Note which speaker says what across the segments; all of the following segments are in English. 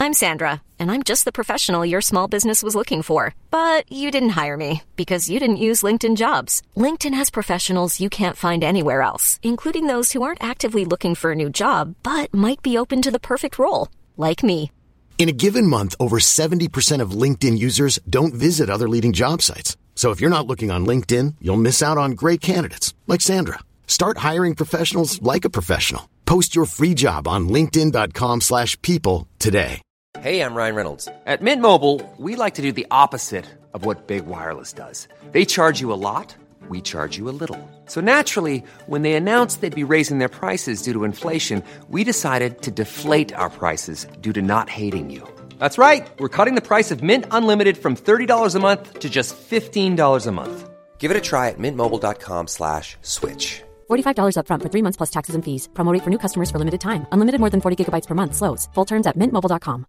Speaker 1: I'm Sandra, and I'm just the professional your small business was looking for. But you didn't hire me because you didn't use LinkedIn Jobs. LinkedIn has professionals you can't find anywhere else, including those who aren't actively looking for a new job, but might be open to the perfect role, like me.
Speaker 2: In a given month, over 70% of LinkedIn users don't visit other leading job sites. So if you're not looking on LinkedIn, you'll miss out on great candidates like Sandra. Start hiring professionals like a professional. Post your free job on linkedin.com/people today.
Speaker 3: Hey, I'm Ryan Reynolds. At Mint Mobile, we like to do the opposite of what Big Wireless does. They charge you a lot, we charge you a little. So naturally, when they announced they'd be raising their prices due to inflation, we decided to deflate our prices due to not hating you. That's right. We're cutting the price of Mint Unlimited from $30 a month to just $15 a month. Give it a try at mintmobile.com/switch.
Speaker 4: $45 up front for 3 months plus taxes and fees. Promo rate for new customers for limited time. Unlimited more than 40 gigabytes per month. Slows full terms at mintmobile.com.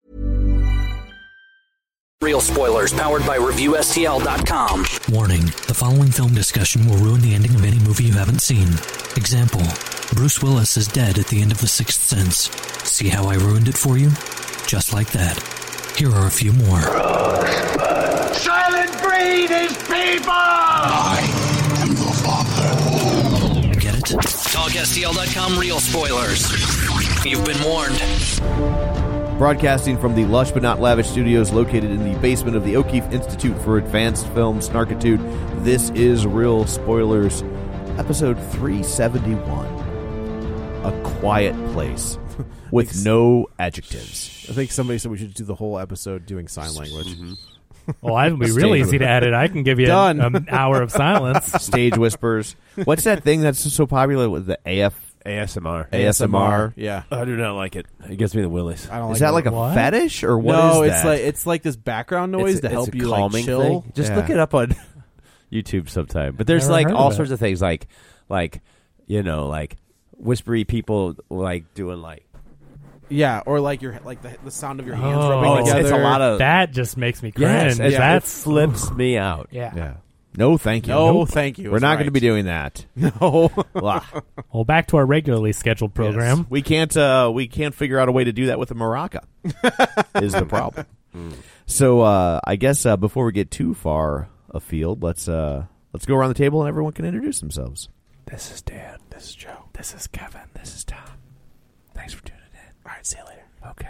Speaker 5: Real spoilers powered by ReviewSTL.com.
Speaker 6: Warning, the following film discussion will ruin the ending of any movie you haven't seen. Example, Bruce Willis is dead at the end of The Sixth Sense. See how I ruined it for you? Just like that. Here are a few more.
Speaker 7: Silent breed is people!
Speaker 8: I am your father.
Speaker 6: Get it?
Speaker 5: TalkSTL.com real spoilers. You've been warned.
Speaker 9: Broadcasting from the lush but not lavish studios located in the basement of the O'Keefe Institute for Advanced Film Snarkitude, this is Real Spoilers, episode 371. A Quiet Place. With no adjectives.
Speaker 10: I think somebody said we should do the whole episode doing sign language.
Speaker 11: Mm-hmm. Well, that would be real easy to edit. I can give you an hour of silence.
Speaker 9: Stage whispers. What's that thing that's so popular with the ASMR? ASMR.
Speaker 10: Yeah.
Speaker 11: I do not like it. It gives me the willies.
Speaker 10: I don't
Speaker 9: is
Speaker 10: like
Speaker 9: that like a
Speaker 11: what?
Speaker 9: fetish or what
Speaker 10: no,
Speaker 9: is that?
Speaker 10: it's like this background noise to help you
Speaker 11: calming
Speaker 10: chill.
Speaker 11: thing. Just look it up on YouTube sometime. But there's
Speaker 9: Never
Speaker 11: like
Speaker 9: heard
Speaker 11: all
Speaker 9: of
Speaker 11: sorts of things like you know, like whispery people like doing like
Speaker 10: Yeah, or like your the sound of your hands rubbing together.
Speaker 11: It's a lot of
Speaker 12: that just makes me cringe.
Speaker 11: Yes,
Speaker 12: that
Speaker 11: flips me out.
Speaker 12: Yeah.
Speaker 9: No, thank you.
Speaker 10: No, thank you.
Speaker 9: We're not going to be doing that.
Speaker 10: No.
Speaker 12: Well, back to our regularly scheduled program.
Speaker 9: Yes. We can't figure out a way to do that with a maraca. Is the problem. So I guess before we get too far afield, let's go around the table and everyone can introduce themselves.
Speaker 11: This is Dan. This is Joe. This is Kevin. This is Tom. Thanks for tuning in.
Speaker 10: All right, see you later.
Speaker 11: Okay.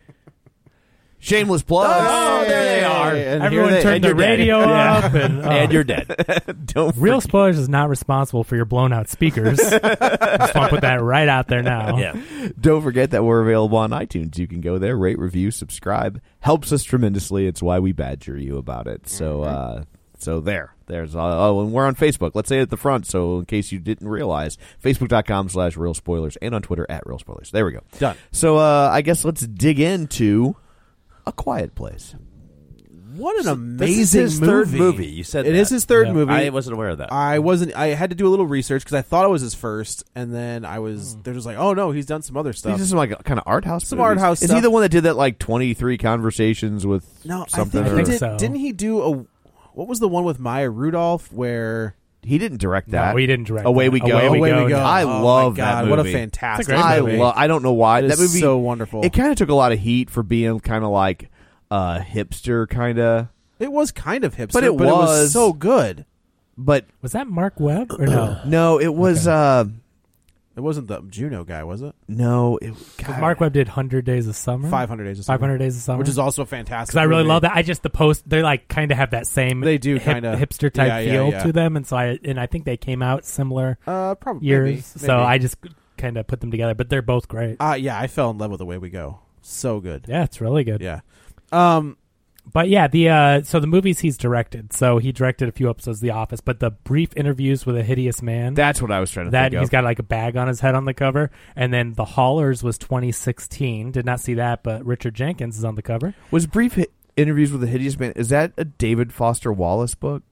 Speaker 9: Shameless plugs.
Speaker 11: Oh, there they are.
Speaker 10: And
Speaker 12: everyone turned the radio up,
Speaker 11: and you're dead.
Speaker 9: Don't
Speaker 12: Real Spoilers is not responsible for your blown out speakers. Just want to put that right out there now.
Speaker 11: Yeah.
Speaker 9: Don't forget that we're available on iTunes. You can go there, rate, review, subscribe. Helps us tremendously. It's why we badger you about it. So, there's and we're on Facebook. Let's say it at the front, so in case you didn't realize, Facebook.com/Real Spoilers and on Twitter @Real Spoilers. There we go.
Speaker 10: Done.
Speaker 9: So I guess let's dig into A Quiet Place.
Speaker 10: What an amazing
Speaker 11: this is his third movie. You said
Speaker 10: it is his third movie.
Speaker 11: I wasn't aware of that.
Speaker 10: I had to do a little research because I thought it was his first, and then they're just like, oh no, he's done some other stuff.
Speaker 9: These are some like kind of art house.
Speaker 10: Some
Speaker 9: movies.
Speaker 10: art house.
Speaker 9: Is
Speaker 10: stuff.
Speaker 9: he the one that did that like 23 conversations with something?
Speaker 10: I think he did.
Speaker 12: so.
Speaker 10: Didn't he do what was the one with Maya Rudolph where
Speaker 9: he didn't direct that?
Speaker 12: No, he didn't direct
Speaker 9: Away
Speaker 12: that.
Speaker 9: We Go.
Speaker 12: Away We Go.
Speaker 9: I love that movie.
Speaker 10: What a fantastic
Speaker 12: movie.
Speaker 9: I don't know why. That movie
Speaker 10: so wonderful.
Speaker 9: It kind of took a lot of heat for being kind of like hipster kind of.
Speaker 10: It was kind of hipster,
Speaker 9: but it
Speaker 10: was so good.
Speaker 9: But
Speaker 12: was that Mark Webb or no?
Speaker 9: No, it was.
Speaker 10: Okay. It wasn't the Juno guy, was it?
Speaker 9: No,
Speaker 12: Mark Webb did 100 Days of Summer.
Speaker 10: 500 Days of Summer.
Speaker 12: 500 Days of Summer,
Speaker 10: which is also fantastic.
Speaker 12: Because I really love that. I just they like kind of have that same.
Speaker 10: They do kind of
Speaker 12: hipster type feel to them, and so I think they came out similar
Speaker 10: probably
Speaker 12: years.
Speaker 10: Maybe.
Speaker 12: So I just kind of put them together, but they're both great.
Speaker 10: Yeah, I fell in love with Away We Go. So good.
Speaker 12: Yeah, it's really good.
Speaker 10: Yeah.
Speaker 12: But yeah, so the movies he's directed. So he directed a few episodes of The Office, but the Brief Interviews with a Hideous Man.
Speaker 9: That's what I was trying to think of.
Speaker 12: He's got like a bag on his head on the cover. And then The Haulers was 2016. Did not see that, but Richard Jenkins is on the cover.
Speaker 9: Was Brief Interviews with a Hideous Man, is that a David Foster Wallace book?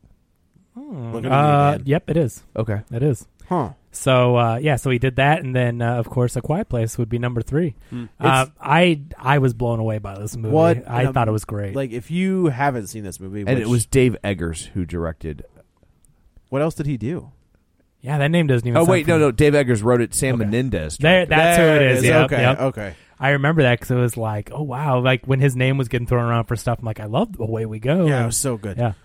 Speaker 12: Yep, it is.
Speaker 9: Okay.
Speaker 12: It is.
Speaker 10: Huh.
Speaker 12: So so he did that, and then of course A Quiet Place would be number 3. I was blown away by this movie. I thought it was great.
Speaker 10: Like if you haven't seen this movie,
Speaker 9: and it was Dave Eggers who directed.
Speaker 10: What else did he do?
Speaker 12: Yeah, that name doesn't even.
Speaker 9: Oh wait, no, Dave Eggers wrote it. Sam Menendez.
Speaker 12: That's who it is. Yep,
Speaker 10: okay,
Speaker 12: yep.
Speaker 10: okay.
Speaker 12: I remember that because it was like, oh wow, like when his name was getting thrown around for stuff, I'm like, I love Away We Go.
Speaker 10: Yeah, it was so good.
Speaker 12: Yeah.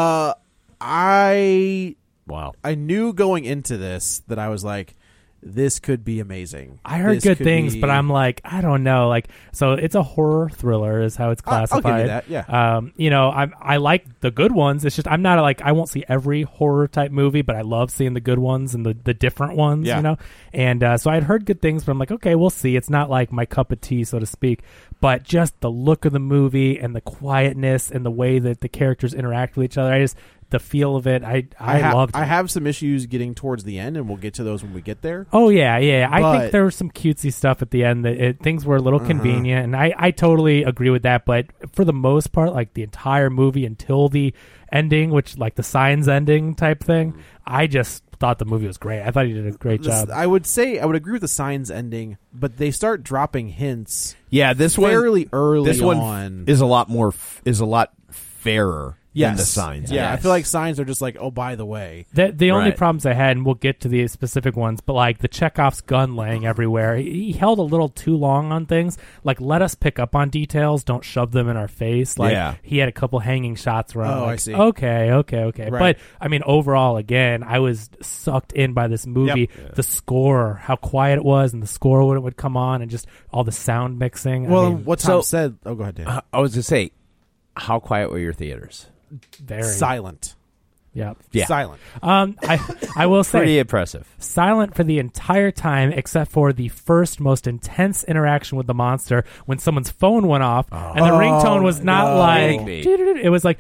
Speaker 10: I knew going into this that I was like, this could be amazing.
Speaker 12: I heard good things, but I'm like, I don't know. Like, so it's a horror thriller is how it's classified.
Speaker 10: I'll give you that, yeah.
Speaker 12: You know, I like the good ones. It's just I'm not like, I won't see every horror type movie, but I love seeing the good ones and the different ones, you know? And so I'd heard good things, but I'm like, okay, we'll see. It's not like my cup of tea, so to speak. But just the look of the movie and the quietness and the way that the characters interact with each other, the feel of it, I loved it.
Speaker 10: I have some issues getting towards the end, and we'll get to those when we get there.
Speaker 12: Oh, yeah. I think there was some cutesy stuff at the end. That things were a little convenient, and I totally agree with that. But for the most part, like the entire movie until the ending, which like the Signs ending type thing, I just thought the movie was great. I thought he did a great job.
Speaker 10: I would agree with the Signs ending, but they start dropping hints.
Speaker 9: Yeah, this one
Speaker 10: fairly early.
Speaker 9: This one is a lot fairer.
Speaker 10: Yes.
Speaker 9: Than the Signs.
Speaker 10: Yeah, I feel like Signs are just like, oh, by the way.
Speaker 12: The only problems I had, and we'll get to the specific ones, but like the Chekhov's gun laying everywhere, he held a little too long on things. Like, let us pick up on details, don't shove them in our face. Like, he had a couple hanging shots around.
Speaker 10: Oh,
Speaker 12: like,
Speaker 10: I see.
Speaker 12: Okay.
Speaker 10: Right.
Speaker 12: But, I mean, overall, again, I was sucked in by this movie.
Speaker 10: Yep.
Speaker 12: The score, how quiet it was, and the score when it would come on, and just all the sound mixing.
Speaker 10: Well,
Speaker 12: I mean,
Speaker 10: what Tom said... Oh, go ahead, Dan.
Speaker 11: I was going to say, how quiet were your theaters?
Speaker 12: Very
Speaker 10: silent.
Speaker 12: Yeah.
Speaker 10: Silent.
Speaker 12: I will say
Speaker 11: pretty impressive.
Speaker 12: Silent for the entire time, except for the first most intense interaction with the monster when someone's phone went off, and the ringtone was not like it was like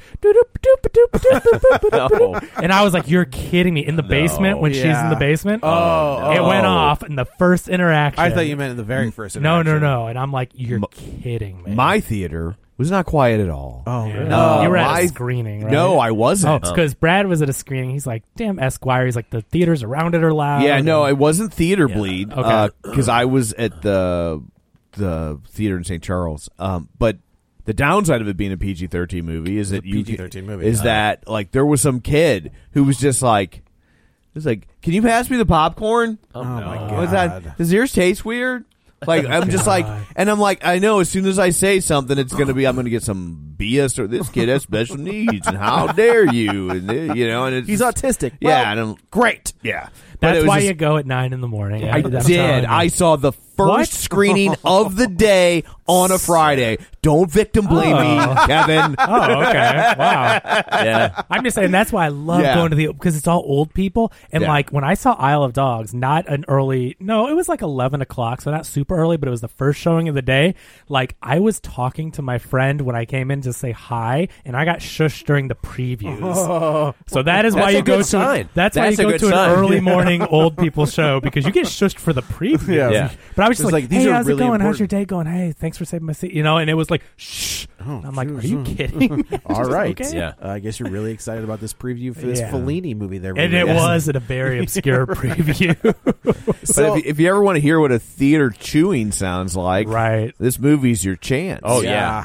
Speaker 12: and I was like, "You're kidding me!" In the basement when she's in the basement, it went off in the first interaction.
Speaker 10: I thought you meant in the very first interaction.
Speaker 12: No, and I'm like, "You're kidding me!"
Speaker 9: My theater was not quiet at all.
Speaker 10: Oh,
Speaker 12: yeah.
Speaker 10: really?
Speaker 12: You were at a screening, right?
Speaker 9: No, I wasn't.
Speaker 12: Oh, it's because Brad was at a screening. He's like, damn, Esquire. He's like, the theaters around it are loud.
Speaker 9: Yeah, no, it wasn't theater bleed.
Speaker 12: Okay.
Speaker 9: Because I was at the theater in St. Charles. But the downside of it being a PG-13 movie is that
Speaker 10: PG-13 movie.
Speaker 9: Is that like there was some kid who was just like, can you pass me the popcorn?
Speaker 10: Oh my God.
Speaker 9: What's that? Does yours taste weird? Like, I'm just like, and I'm like, I know as soon as I say something, I'm going to get some BS or this kid has special needs and how dare you, and and it's,
Speaker 10: he's autistic.
Speaker 9: Yeah,
Speaker 10: well,
Speaker 9: and I'm
Speaker 10: great.
Speaker 9: Yeah,
Speaker 12: that's why you go at 9 a.m.
Speaker 9: I did. I saw the first screening of the day on a Friday. Don't victim blame me, Kevin.
Speaker 12: Oh, okay. Wow.
Speaker 11: Yeah.
Speaker 12: I'm just saying that's why I love going to because it's all old people. And like when I saw Isle of Dogs, not an early, no, it was like 11 o'clock, so not super early, but it was the first showing of the day. Like I was talking to my friend when I came in to say hi, and I got shushed during the previews. So that is why you go to that's why you go to an early morning old people show, because you get shushed for the previews.
Speaker 10: Yeah.
Speaker 12: But I was just like,
Speaker 10: these
Speaker 12: hey,
Speaker 10: are
Speaker 12: how's
Speaker 10: really
Speaker 12: it going?
Speaker 10: important.
Speaker 12: How's your day going? Hey, thanks for saving my seat. And it was like, shh. I'm like, are you kidding?
Speaker 10: All right.
Speaker 12: Okay?
Speaker 11: Yeah.
Speaker 10: I guess you're really excited about this preview for this Fellini movie there.
Speaker 12: And it was a very obscure preview.
Speaker 9: So, but if you ever want to hear what a theater chewing sounds like,
Speaker 12: right,
Speaker 9: this movie's your chance.
Speaker 11: Oh, yeah.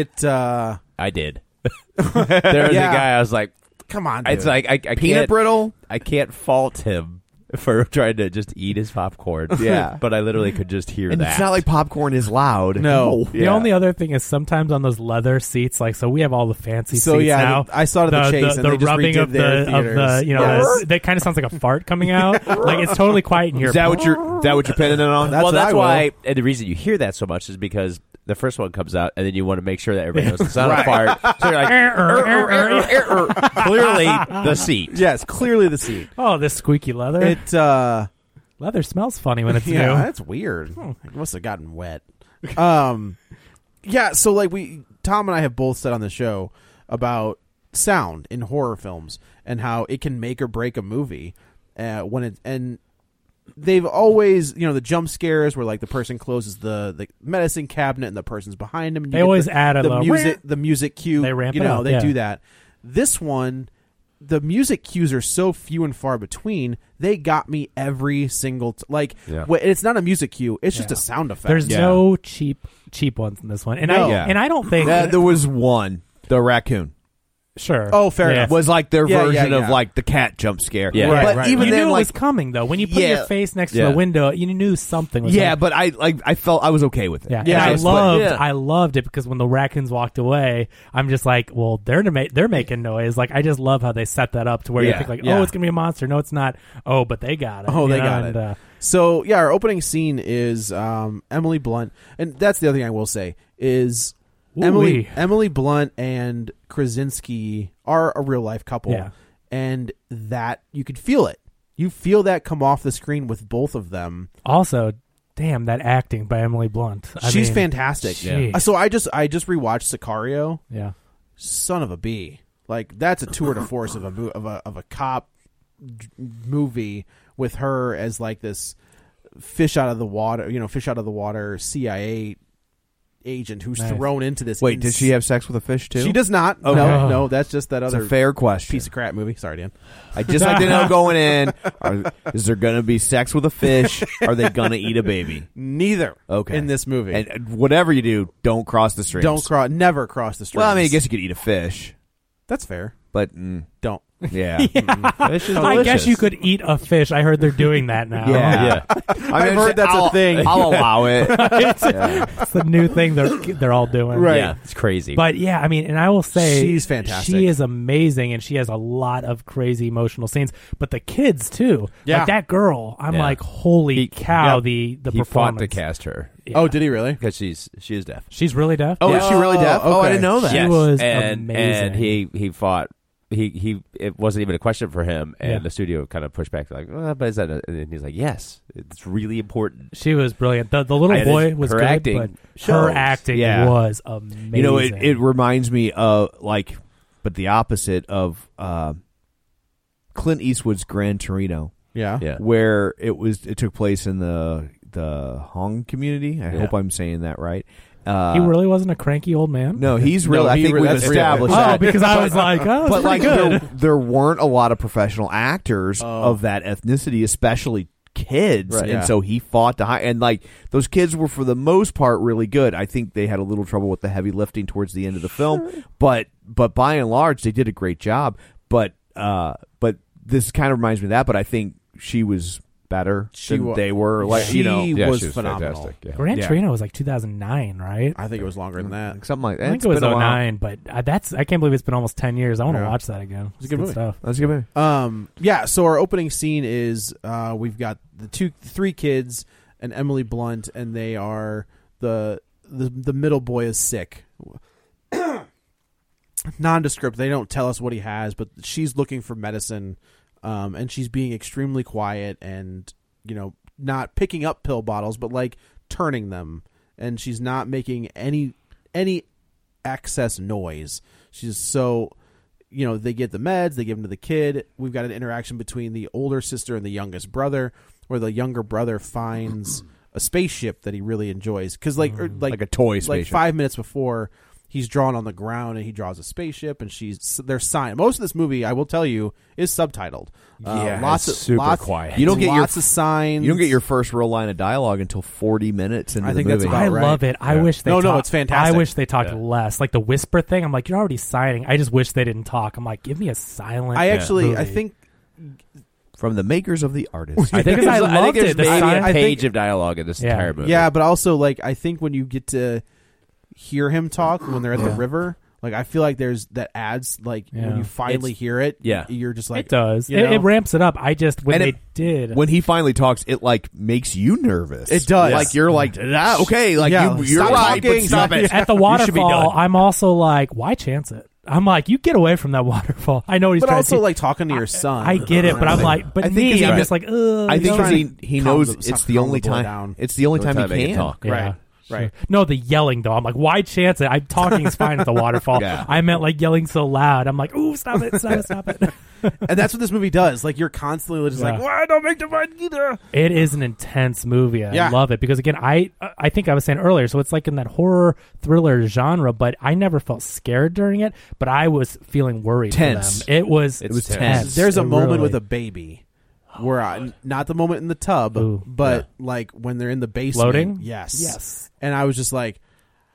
Speaker 11: I did. There was a guy, I was like,
Speaker 10: come on, dude.
Speaker 11: It's like, I
Speaker 9: peanut brittle?
Speaker 11: I can't fault him for trying to just eat his popcorn.
Speaker 9: Yeah.
Speaker 11: But I literally could just hear
Speaker 9: and
Speaker 11: that.
Speaker 9: It's not like popcorn is loud.
Speaker 10: No.
Speaker 12: The only other thing is sometimes on those leather seats, like, so we have all the fancy seats now.
Speaker 10: I saw it at the Chase, and
Speaker 12: the
Speaker 10: they just
Speaker 12: rubbing
Speaker 10: redid
Speaker 12: of
Speaker 10: their theaters.
Speaker 12: that kind of sounds like a fart coming out. Like, it's totally quiet in here.
Speaker 9: Is that what you're pinning it on?
Speaker 11: That's why, and the reason you hear that so much is because the first one comes out, and then you want to make sure that everybody knows it's not a fart. So you're like, clearly the seat.
Speaker 10: Yes, clearly the seat.
Speaker 12: Oh, this squeaky leather. Leather smells funny when it's new.
Speaker 10: Yeah, that's weird. It must have gotten wet. Yeah, so like Tom and I have both said on the show about sound in horror films and how it can make or break a movie and they've always, the jump scares where like the person closes the medicine cabinet and the person's behind them. And
Speaker 12: they always add
Speaker 10: the music cue.
Speaker 12: They ramp it up.
Speaker 10: They do that. This one, the music cues are so few and far between. They got me every single it's not a music cue. It's just a sound effect.
Speaker 12: There's no cheap ones in this one, and I don't think
Speaker 9: there was one, the raccoon.
Speaker 12: Sure.
Speaker 10: Oh, fair enough.
Speaker 9: Was like their
Speaker 10: Yeah,
Speaker 9: version
Speaker 10: yeah,
Speaker 9: of
Speaker 10: yeah.
Speaker 9: like the cat jump scare.
Speaker 11: Yeah.
Speaker 9: But
Speaker 10: Right.
Speaker 9: even
Speaker 12: You
Speaker 9: then,
Speaker 12: knew it
Speaker 9: like,
Speaker 12: was coming though. When you put
Speaker 9: Yeah.
Speaker 12: your face next to
Speaker 9: Yeah.
Speaker 12: the window, you knew something was
Speaker 9: yeah,
Speaker 12: coming.
Speaker 9: but I felt I was okay with it.
Speaker 12: Yeah,
Speaker 10: Yeah,
Speaker 12: and
Speaker 10: it's-
Speaker 12: I loved it because when the raccoons walked away, I'm just like, well, they're making noise. Like, I just love how they set that up to where you
Speaker 9: Yeah,
Speaker 12: think like,
Speaker 10: yeah.
Speaker 12: oh, it's gonna be a monster. No, it's not. Oh, but they got it.
Speaker 10: Oh, they
Speaker 12: you know?
Speaker 10: got
Speaker 12: And,
Speaker 10: it. So yeah, our opening scene is Emily Blunt, and that's the other thing I will say is
Speaker 12: Ooh-wee.
Speaker 10: Emily Blunt and Krasinski are a real life couple,
Speaker 12: Yeah.
Speaker 10: and that you could feel it. You feel that come off the screen with both of them.
Speaker 12: Also, damn, that acting by Emily Blunt.
Speaker 10: She's fantastic.
Speaker 12: jeez.
Speaker 10: So I just rewatched Sicario.
Speaker 12: Yeah.
Speaker 10: Son of a bee. Like that's a tour de force of a cop movie with her as like this fish out of the water CIA agent who's
Speaker 12: Nice.
Speaker 10: thrown into this.
Speaker 9: Wait, did she have sex with a fish too?
Speaker 10: She does not.
Speaker 9: Okay.
Speaker 10: No, that's just that
Speaker 9: That's
Speaker 10: other
Speaker 9: a fair question.
Speaker 10: piece of crap movie. Sorry, Dan.
Speaker 9: I just like to know going in: is there going to be sex with a fish? Are they going to eat a baby?
Speaker 10: Neither.
Speaker 9: Okay.
Speaker 10: In this movie,
Speaker 9: And whatever you do, don't cross the streams.
Speaker 10: never cross the streams.
Speaker 9: Well, I mean, I guess you could eat a fish,
Speaker 10: that's fair.
Speaker 9: but
Speaker 10: Don't.
Speaker 9: yeah,
Speaker 11: Fish is
Speaker 12: I guess
Speaker 11: delicious.
Speaker 12: you could eat a fish. I heard they're doing that now.
Speaker 9: yeah.
Speaker 10: I've heard that's a thing.
Speaker 9: I'll allow it.
Speaker 12: It's the new thing they're all doing.
Speaker 10: Right.
Speaker 11: Yeah, it's crazy.
Speaker 12: But yeah, I mean, and I will say
Speaker 10: She's fantastic.
Speaker 12: She is amazing, and she has a lot of crazy emotional scenes. But the kids too,
Speaker 10: Yeah.
Speaker 12: like that girl. I'm
Speaker 11: Yeah.
Speaker 12: like, holy cow! The
Speaker 11: he fought
Speaker 12: performance.
Speaker 11: to cast her
Speaker 12: Yeah.
Speaker 10: Oh, did he really?
Speaker 11: because she is deaf.
Speaker 12: She's really deaf.
Speaker 10: Oh, is she really deaf? Oh, I
Speaker 9: okay.
Speaker 10: didn't know that.
Speaker 12: She was
Speaker 11: and
Speaker 12: amazing.
Speaker 11: And he fought. He it wasn't even a question for him, and
Speaker 12: Yeah.
Speaker 11: the studio kind of pushed back like, but is that? And he's like, yes, it's really important.
Speaker 12: She was brilliant. The little
Speaker 11: And
Speaker 12: boy was
Speaker 11: her
Speaker 12: good,
Speaker 11: acting
Speaker 12: but
Speaker 11: shows.
Speaker 12: her acting
Speaker 9: Yeah.
Speaker 12: was amazing.
Speaker 9: You know, it reminds me of like, but the opposite of Clint Eastwood's Gran Torino,
Speaker 10: Yeah.
Speaker 11: Yeah,
Speaker 9: where it took place in the Hong community. I
Speaker 11: Yeah.
Speaker 9: hope I'm saying that right.
Speaker 12: he really wasn't a cranky old man.
Speaker 9: No, he's
Speaker 10: No,
Speaker 9: really. I
Speaker 10: he
Speaker 9: think
Speaker 10: really-
Speaker 9: we've
Speaker 10: that's
Speaker 9: established
Speaker 10: real.
Speaker 9: that.
Speaker 12: Oh, because I was like, oh,
Speaker 9: but
Speaker 12: it's
Speaker 9: like
Speaker 12: pretty good.
Speaker 9: there weren't a lot of professional actors of that ethnicity, especially kids,
Speaker 10: Right,
Speaker 9: and
Speaker 10: yeah.
Speaker 9: so he fought to high. And like those kids were for the most part really good. I think they had a little trouble with the heavy lifting towards the end of the film, but by and large they did a great job. But this kind of reminds me of that. But I think she was better than they were. Like
Speaker 10: she was
Speaker 11: she was
Speaker 10: phenomenal.
Speaker 11: fantastic. Yeah.
Speaker 12: Gran
Speaker 9: Yeah.
Speaker 12: Torino was like 2009, right?
Speaker 10: I think it was longer than that.
Speaker 9: something like that.
Speaker 12: I think
Speaker 9: It's
Speaker 12: it was
Speaker 9: been a while.
Speaker 12: 9, but I can't believe it's been almost 10 years. I want to
Speaker 10: Yeah.
Speaker 12: watch that again.
Speaker 10: It's a good movie.
Speaker 12: stuff.
Speaker 9: That's a good movie.
Speaker 10: Yeah, so our opening scene is we've got the three kids and Emily Blunt, and they are the middle boy is sick. Nondescript. They don't tell us what he has, but she's looking for medicine, and she's being extremely quiet and not picking up pill bottles, but like turning them, and she's not making any excess noise. She's so. They get the meds, they give them to the kid. We've got an interaction between the older sister and the youngest brother, where the younger brother finds a spaceship that he really enjoys. Because like
Speaker 9: Like a toy
Speaker 10: like
Speaker 9: spaceship.
Speaker 10: 5 minutes before, he's drawn on the ground and he draws a spaceship, and they're signed. Most of this movie, I will tell you, is subtitled.
Speaker 9: Yeah, it's
Speaker 11: super quiet.
Speaker 9: You don't get
Speaker 10: lots of signs.
Speaker 9: You don't get your first real line of dialogue until 40 minutes into
Speaker 10: I
Speaker 9: the
Speaker 10: think
Speaker 9: movie.
Speaker 10: that's about
Speaker 12: I
Speaker 10: right.
Speaker 12: love it. I
Speaker 9: Yeah.
Speaker 12: wish they
Speaker 10: No,
Speaker 12: talked,
Speaker 10: it's fantastic.
Speaker 12: I wish they talked less. Like the whisper thing, I'm like, you're already signing. I just wish they didn't talk. I'm like, give me a silent
Speaker 10: I
Speaker 12: movie.
Speaker 10: think
Speaker 9: From the makers of The Artist.
Speaker 11: I think
Speaker 12: Because I
Speaker 11: there's,
Speaker 12: loved
Speaker 11: there's
Speaker 12: it. The
Speaker 11: maybe
Speaker 12: silent-
Speaker 11: a
Speaker 10: I think-
Speaker 11: page of dialogue in this
Speaker 12: Yeah.
Speaker 11: entire movie.
Speaker 10: yeah, but also like I think when you get to hear him talk when they're at the river, like I feel like there's that adds like when
Speaker 12: Yeah.
Speaker 10: you finally
Speaker 11: It's-
Speaker 10: hear it,
Speaker 11: yeah.
Speaker 10: you're just like
Speaker 12: it does.
Speaker 10: you
Speaker 12: It,
Speaker 10: know?
Speaker 12: it ramps it up. I just when
Speaker 9: And
Speaker 12: they
Speaker 9: it-
Speaker 12: did.
Speaker 9: When he finally talks, it like makes you nervous.
Speaker 10: It does.
Speaker 9: Like you're like, okay, like
Speaker 10: Yeah,
Speaker 9: you're
Speaker 10: stop
Speaker 9: right,
Speaker 10: talking.
Speaker 9: but stop it.
Speaker 12: at the
Speaker 9: You should be
Speaker 12: waterfall,
Speaker 9: done.
Speaker 12: I'm also like, why chance it? I'm like, you get away from that waterfall. I know what he's
Speaker 10: but
Speaker 12: trying
Speaker 10: also
Speaker 12: to
Speaker 10: like talking to your son.
Speaker 12: I get it, but I'm like, but
Speaker 9: I think
Speaker 12: me,
Speaker 9: he's
Speaker 12: I'm
Speaker 9: right.
Speaker 12: just like, ugh.
Speaker 9: I
Speaker 12: you
Speaker 9: think
Speaker 12: know?
Speaker 9: he
Speaker 10: Calm
Speaker 9: knows
Speaker 10: the-
Speaker 9: it's
Speaker 10: calm
Speaker 9: the only
Speaker 10: the boy
Speaker 9: time.
Speaker 10: down.
Speaker 9: It's the only
Speaker 11: The only
Speaker 9: time
Speaker 11: time
Speaker 9: he
Speaker 11: they
Speaker 9: can
Speaker 11: can talk.
Speaker 12: Yeah.
Speaker 10: Right. Right.
Speaker 12: No, the yelling though. I'm like, why chance it? I'm talking is fine at the waterfall.
Speaker 9: Yeah.
Speaker 12: I meant like yelling so loud. I'm like, ooh, stop it, stop it, stop it.
Speaker 10: And that's what this movie does. Like you're constantly just like,
Speaker 12: Yeah.
Speaker 10: why don't make the fight either?
Speaker 12: It is an intense movie. I
Speaker 10: Yeah.
Speaker 12: love it because again, I think I was saying earlier, so it's like in that horror thriller genre, but I never felt scared during it, but I was feeling worried.
Speaker 9: Tense.
Speaker 12: For them. It was
Speaker 9: tense.
Speaker 10: There's a
Speaker 12: It
Speaker 10: moment
Speaker 12: really-
Speaker 10: with a baby where not the moment in the tub,
Speaker 12: Ooh,
Speaker 10: but like when they're in the basement.
Speaker 12: Floating?
Speaker 10: Yes.
Speaker 12: Yes.
Speaker 10: And I was just like,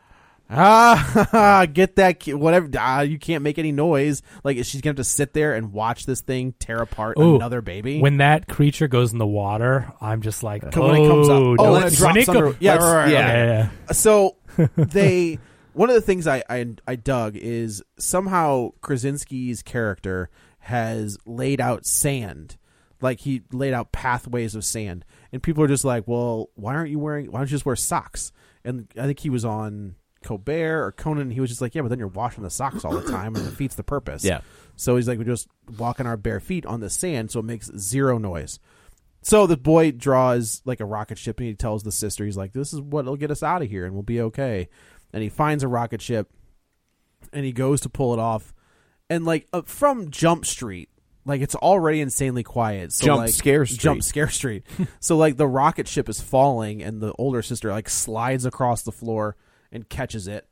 Speaker 10: get that kid, whatever. You can't make any noise. Like, she's gonna have to sit there and watch this thing tear apart another baby.
Speaker 12: When that creature goes in the water, I'm just like,
Speaker 10: when it comes up, when it drops under.
Speaker 12: Yeah.
Speaker 10: So one of the things I dug is somehow Krasinski's character has laid out sand, like he laid out pathways of sand, and people are just like, well, why don't you just wear socks? And I think he was on Colbert or Conan, and he was just like, yeah, but then you're washing the socks all the time and it defeats the purpose.
Speaker 11: Yeah.
Speaker 10: So he's like, we're just walking our bare feet on the sand, so it makes zero noise. So the boy draws like a rocket ship, and he tells the sister, he's like, this is what'll get us out of here and we'll be okay. And he finds a rocket ship and he goes to pull it off, and like from Jump Street, like it's already insanely quiet. So
Speaker 9: Jump Scare
Speaker 10: Street. So like the rocket ship is falling, and the older sister like slides across the floor and catches it.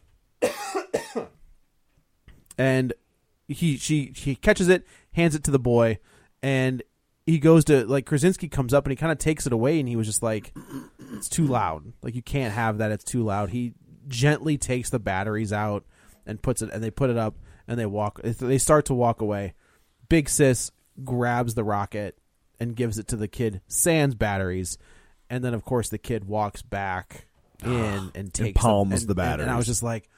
Speaker 10: And she catches it, hands it to the boy, and he goes to, like, Krasinski comes up and he kind of takes it away, and he was just like, it's too loud. Like, you can't have that. It's too loud. He gently takes the batteries out and puts it, and they put it up, and they start to walk away. Big Sis grabs the rocket and gives it to the kid, sans batteries, and then of course the kid walks back in and takes
Speaker 9: palms the batteries.
Speaker 10: And I was just like,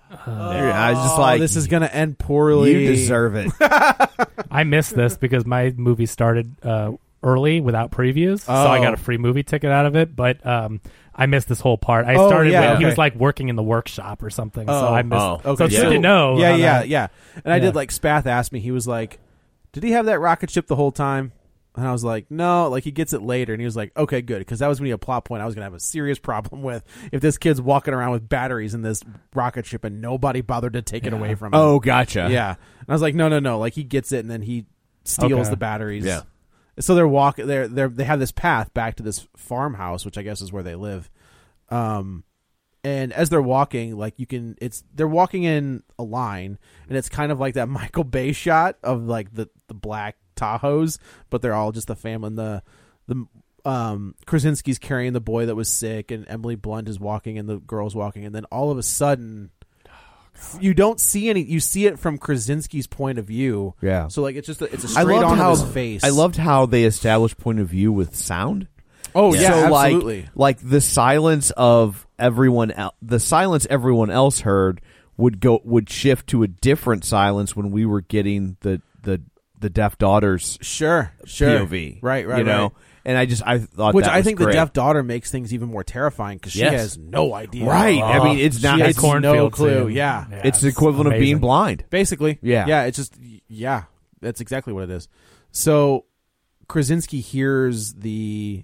Speaker 9: I was just like,
Speaker 10: this is gonna end poorly.
Speaker 9: You deserve it.
Speaker 12: I missed this because my movie started early without previews, so I got a free movie ticket out of it. But I missed this whole part. I started when he was like working in the workshop or something, so I missed.
Speaker 10: Okay.
Speaker 12: So it's good to know.
Speaker 10: Yeah. And I did, like, Spath asked me. He was like, "Did he have that rocket ship the whole time?" And I was like, no, like, he gets it later. And he was like, okay, good, because that was going to be a plot point I was going to have a serious problem with if this kid's walking around with batteries in this rocket ship and nobody bothered to take it away from him.
Speaker 9: Oh, gotcha.
Speaker 10: Yeah. And I was like, no. Like, he gets it, and then he steals the batteries.
Speaker 9: Yeah.
Speaker 10: So they have this path back to this farmhouse, which I guess is where they live. And as they're walking, like, they're walking in a line, and it's kind of like that Michael Bay shot of, like, the black Tahoes, but they're all just the family. And the Krasinski's carrying the boy that was sick, and Emily Blunt is walking, and the girl's walking, and then all of a sudden, you don't see any. You see it from Krasinski's point of view.
Speaker 9: Yeah.
Speaker 10: So like it's a straight on of his face.
Speaker 9: I loved how they established point of view with sound.
Speaker 10: Oh yeah,
Speaker 9: so
Speaker 10: absolutely.
Speaker 9: Like the silence of everyone else heard would shift to a different silence when we were getting the deaf daughter's
Speaker 10: sure
Speaker 9: POV,
Speaker 10: right,
Speaker 9: you know.
Speaker 10: Right.
Speaker 9: And I thought
Speaker 10: which
Speaker 9: that
Speaker 10: I
Speaker 9: was
Speaker 10: think
Speaker 9: great.
Speaker 10: the deaf daughter makes things even more terrifying because she has no idea.
Speaker 9: Right. I mean, it's not.
Speaker 10: It's no
Speaker 12: cornfield
Speaker 10: clue.
Speaker 12: too.
Speaker 10: Yeah.
Speaker 9: It's the equivalent of being blind,
Speaker 10: basically.
Speaker 9: Yeah.
Speaker 10: It's just that's exactly what it is. So Krasinski hears the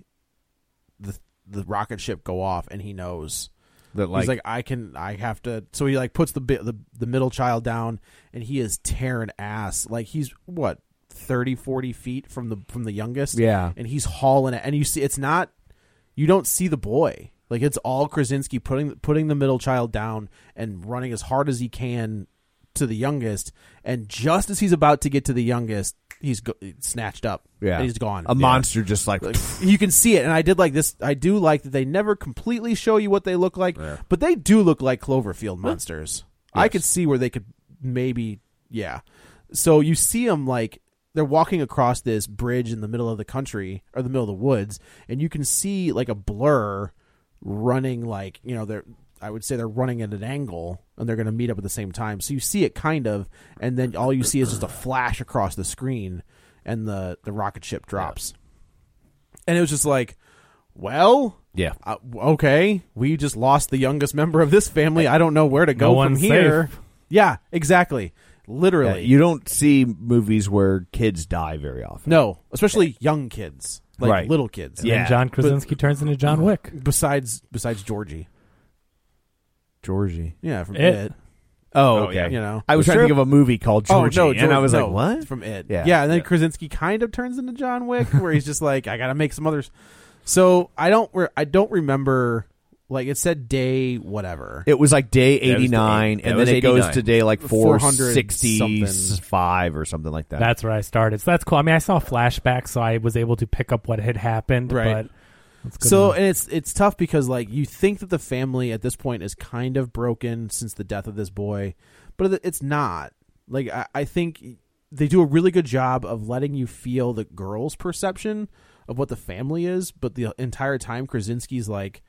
Speaker 10: rocket ship go off, and he knows that, like, he's like, I have to. So he, like, puts the middle child down, and he is tearing ass. Like, he's what, 30, 40 feet from the youngest.
Speaker 9: Yeah.
Speaker 10: And he's hauling it, and you see you don't see the boy. Like, it's all Krasinski putting the middle child down and running as hard as he can to the youngest, and just as he's about to get to the youngest, he's snatched up.
Speaker 9: Yeah.
Speaker 10: And he's gone.
Speaker 9: A monster just like
Speaker 10: you can see it. And I did like this. I do like that they never completely show you what they look like, but they do look like Cloverfield monsters. Yes. I could see where they could maybe, So you see them, like, they're walking across this bridge in the middle of the country, or the middle of the woods, and you can see, like, a blur running, like, you know, I would say they're running at an angle, and they're going to meet up at the same time. So you see it kind of, and then all you see is just a flash across the screen, and the rocket ship drops. Yeah. And it was just like, well, okay, we just lost the youngest member of this family. I don't know where to go from here.
Speaker 12: Safe.
Speaker 10: Yeah, exactly. Literally.
Speaker 9: You don't see movies where kids die very often.
Speaker 10: No, especially young kids, like little kids.
Speaker 12: And then John Krasinski turns into John Wick.
Speaker 10: Besides Georgie. Yeah, from It.
Speaker 9: Oh, okay.
Speaker 10: You know,
Speaker 9: I was trying to think of a movie called Georgie, and I was like, what?
Speaker 10: From It.
Speaker 9: Yeah.
Speaker 10: And then Krasinski kind of turns into John Wick, where he's just like, I got to make some others. So I don't remember, like, it said day whatever.
Speaker 9: It was like day 89, and then it goes to day like 465 or something like that.
Speaker 12: That's where I started. So that's cool. I mean, I saw flashbacks, so I was able to pick up what had happened.
Speaker 10: Right. So and it's tough because like you think that the family at this point is kind of broken since the death of this boy, but it's not. Like I think they do a really good job of letting you feel the girl's perception of what the family is, but the entire time Krasinski's like,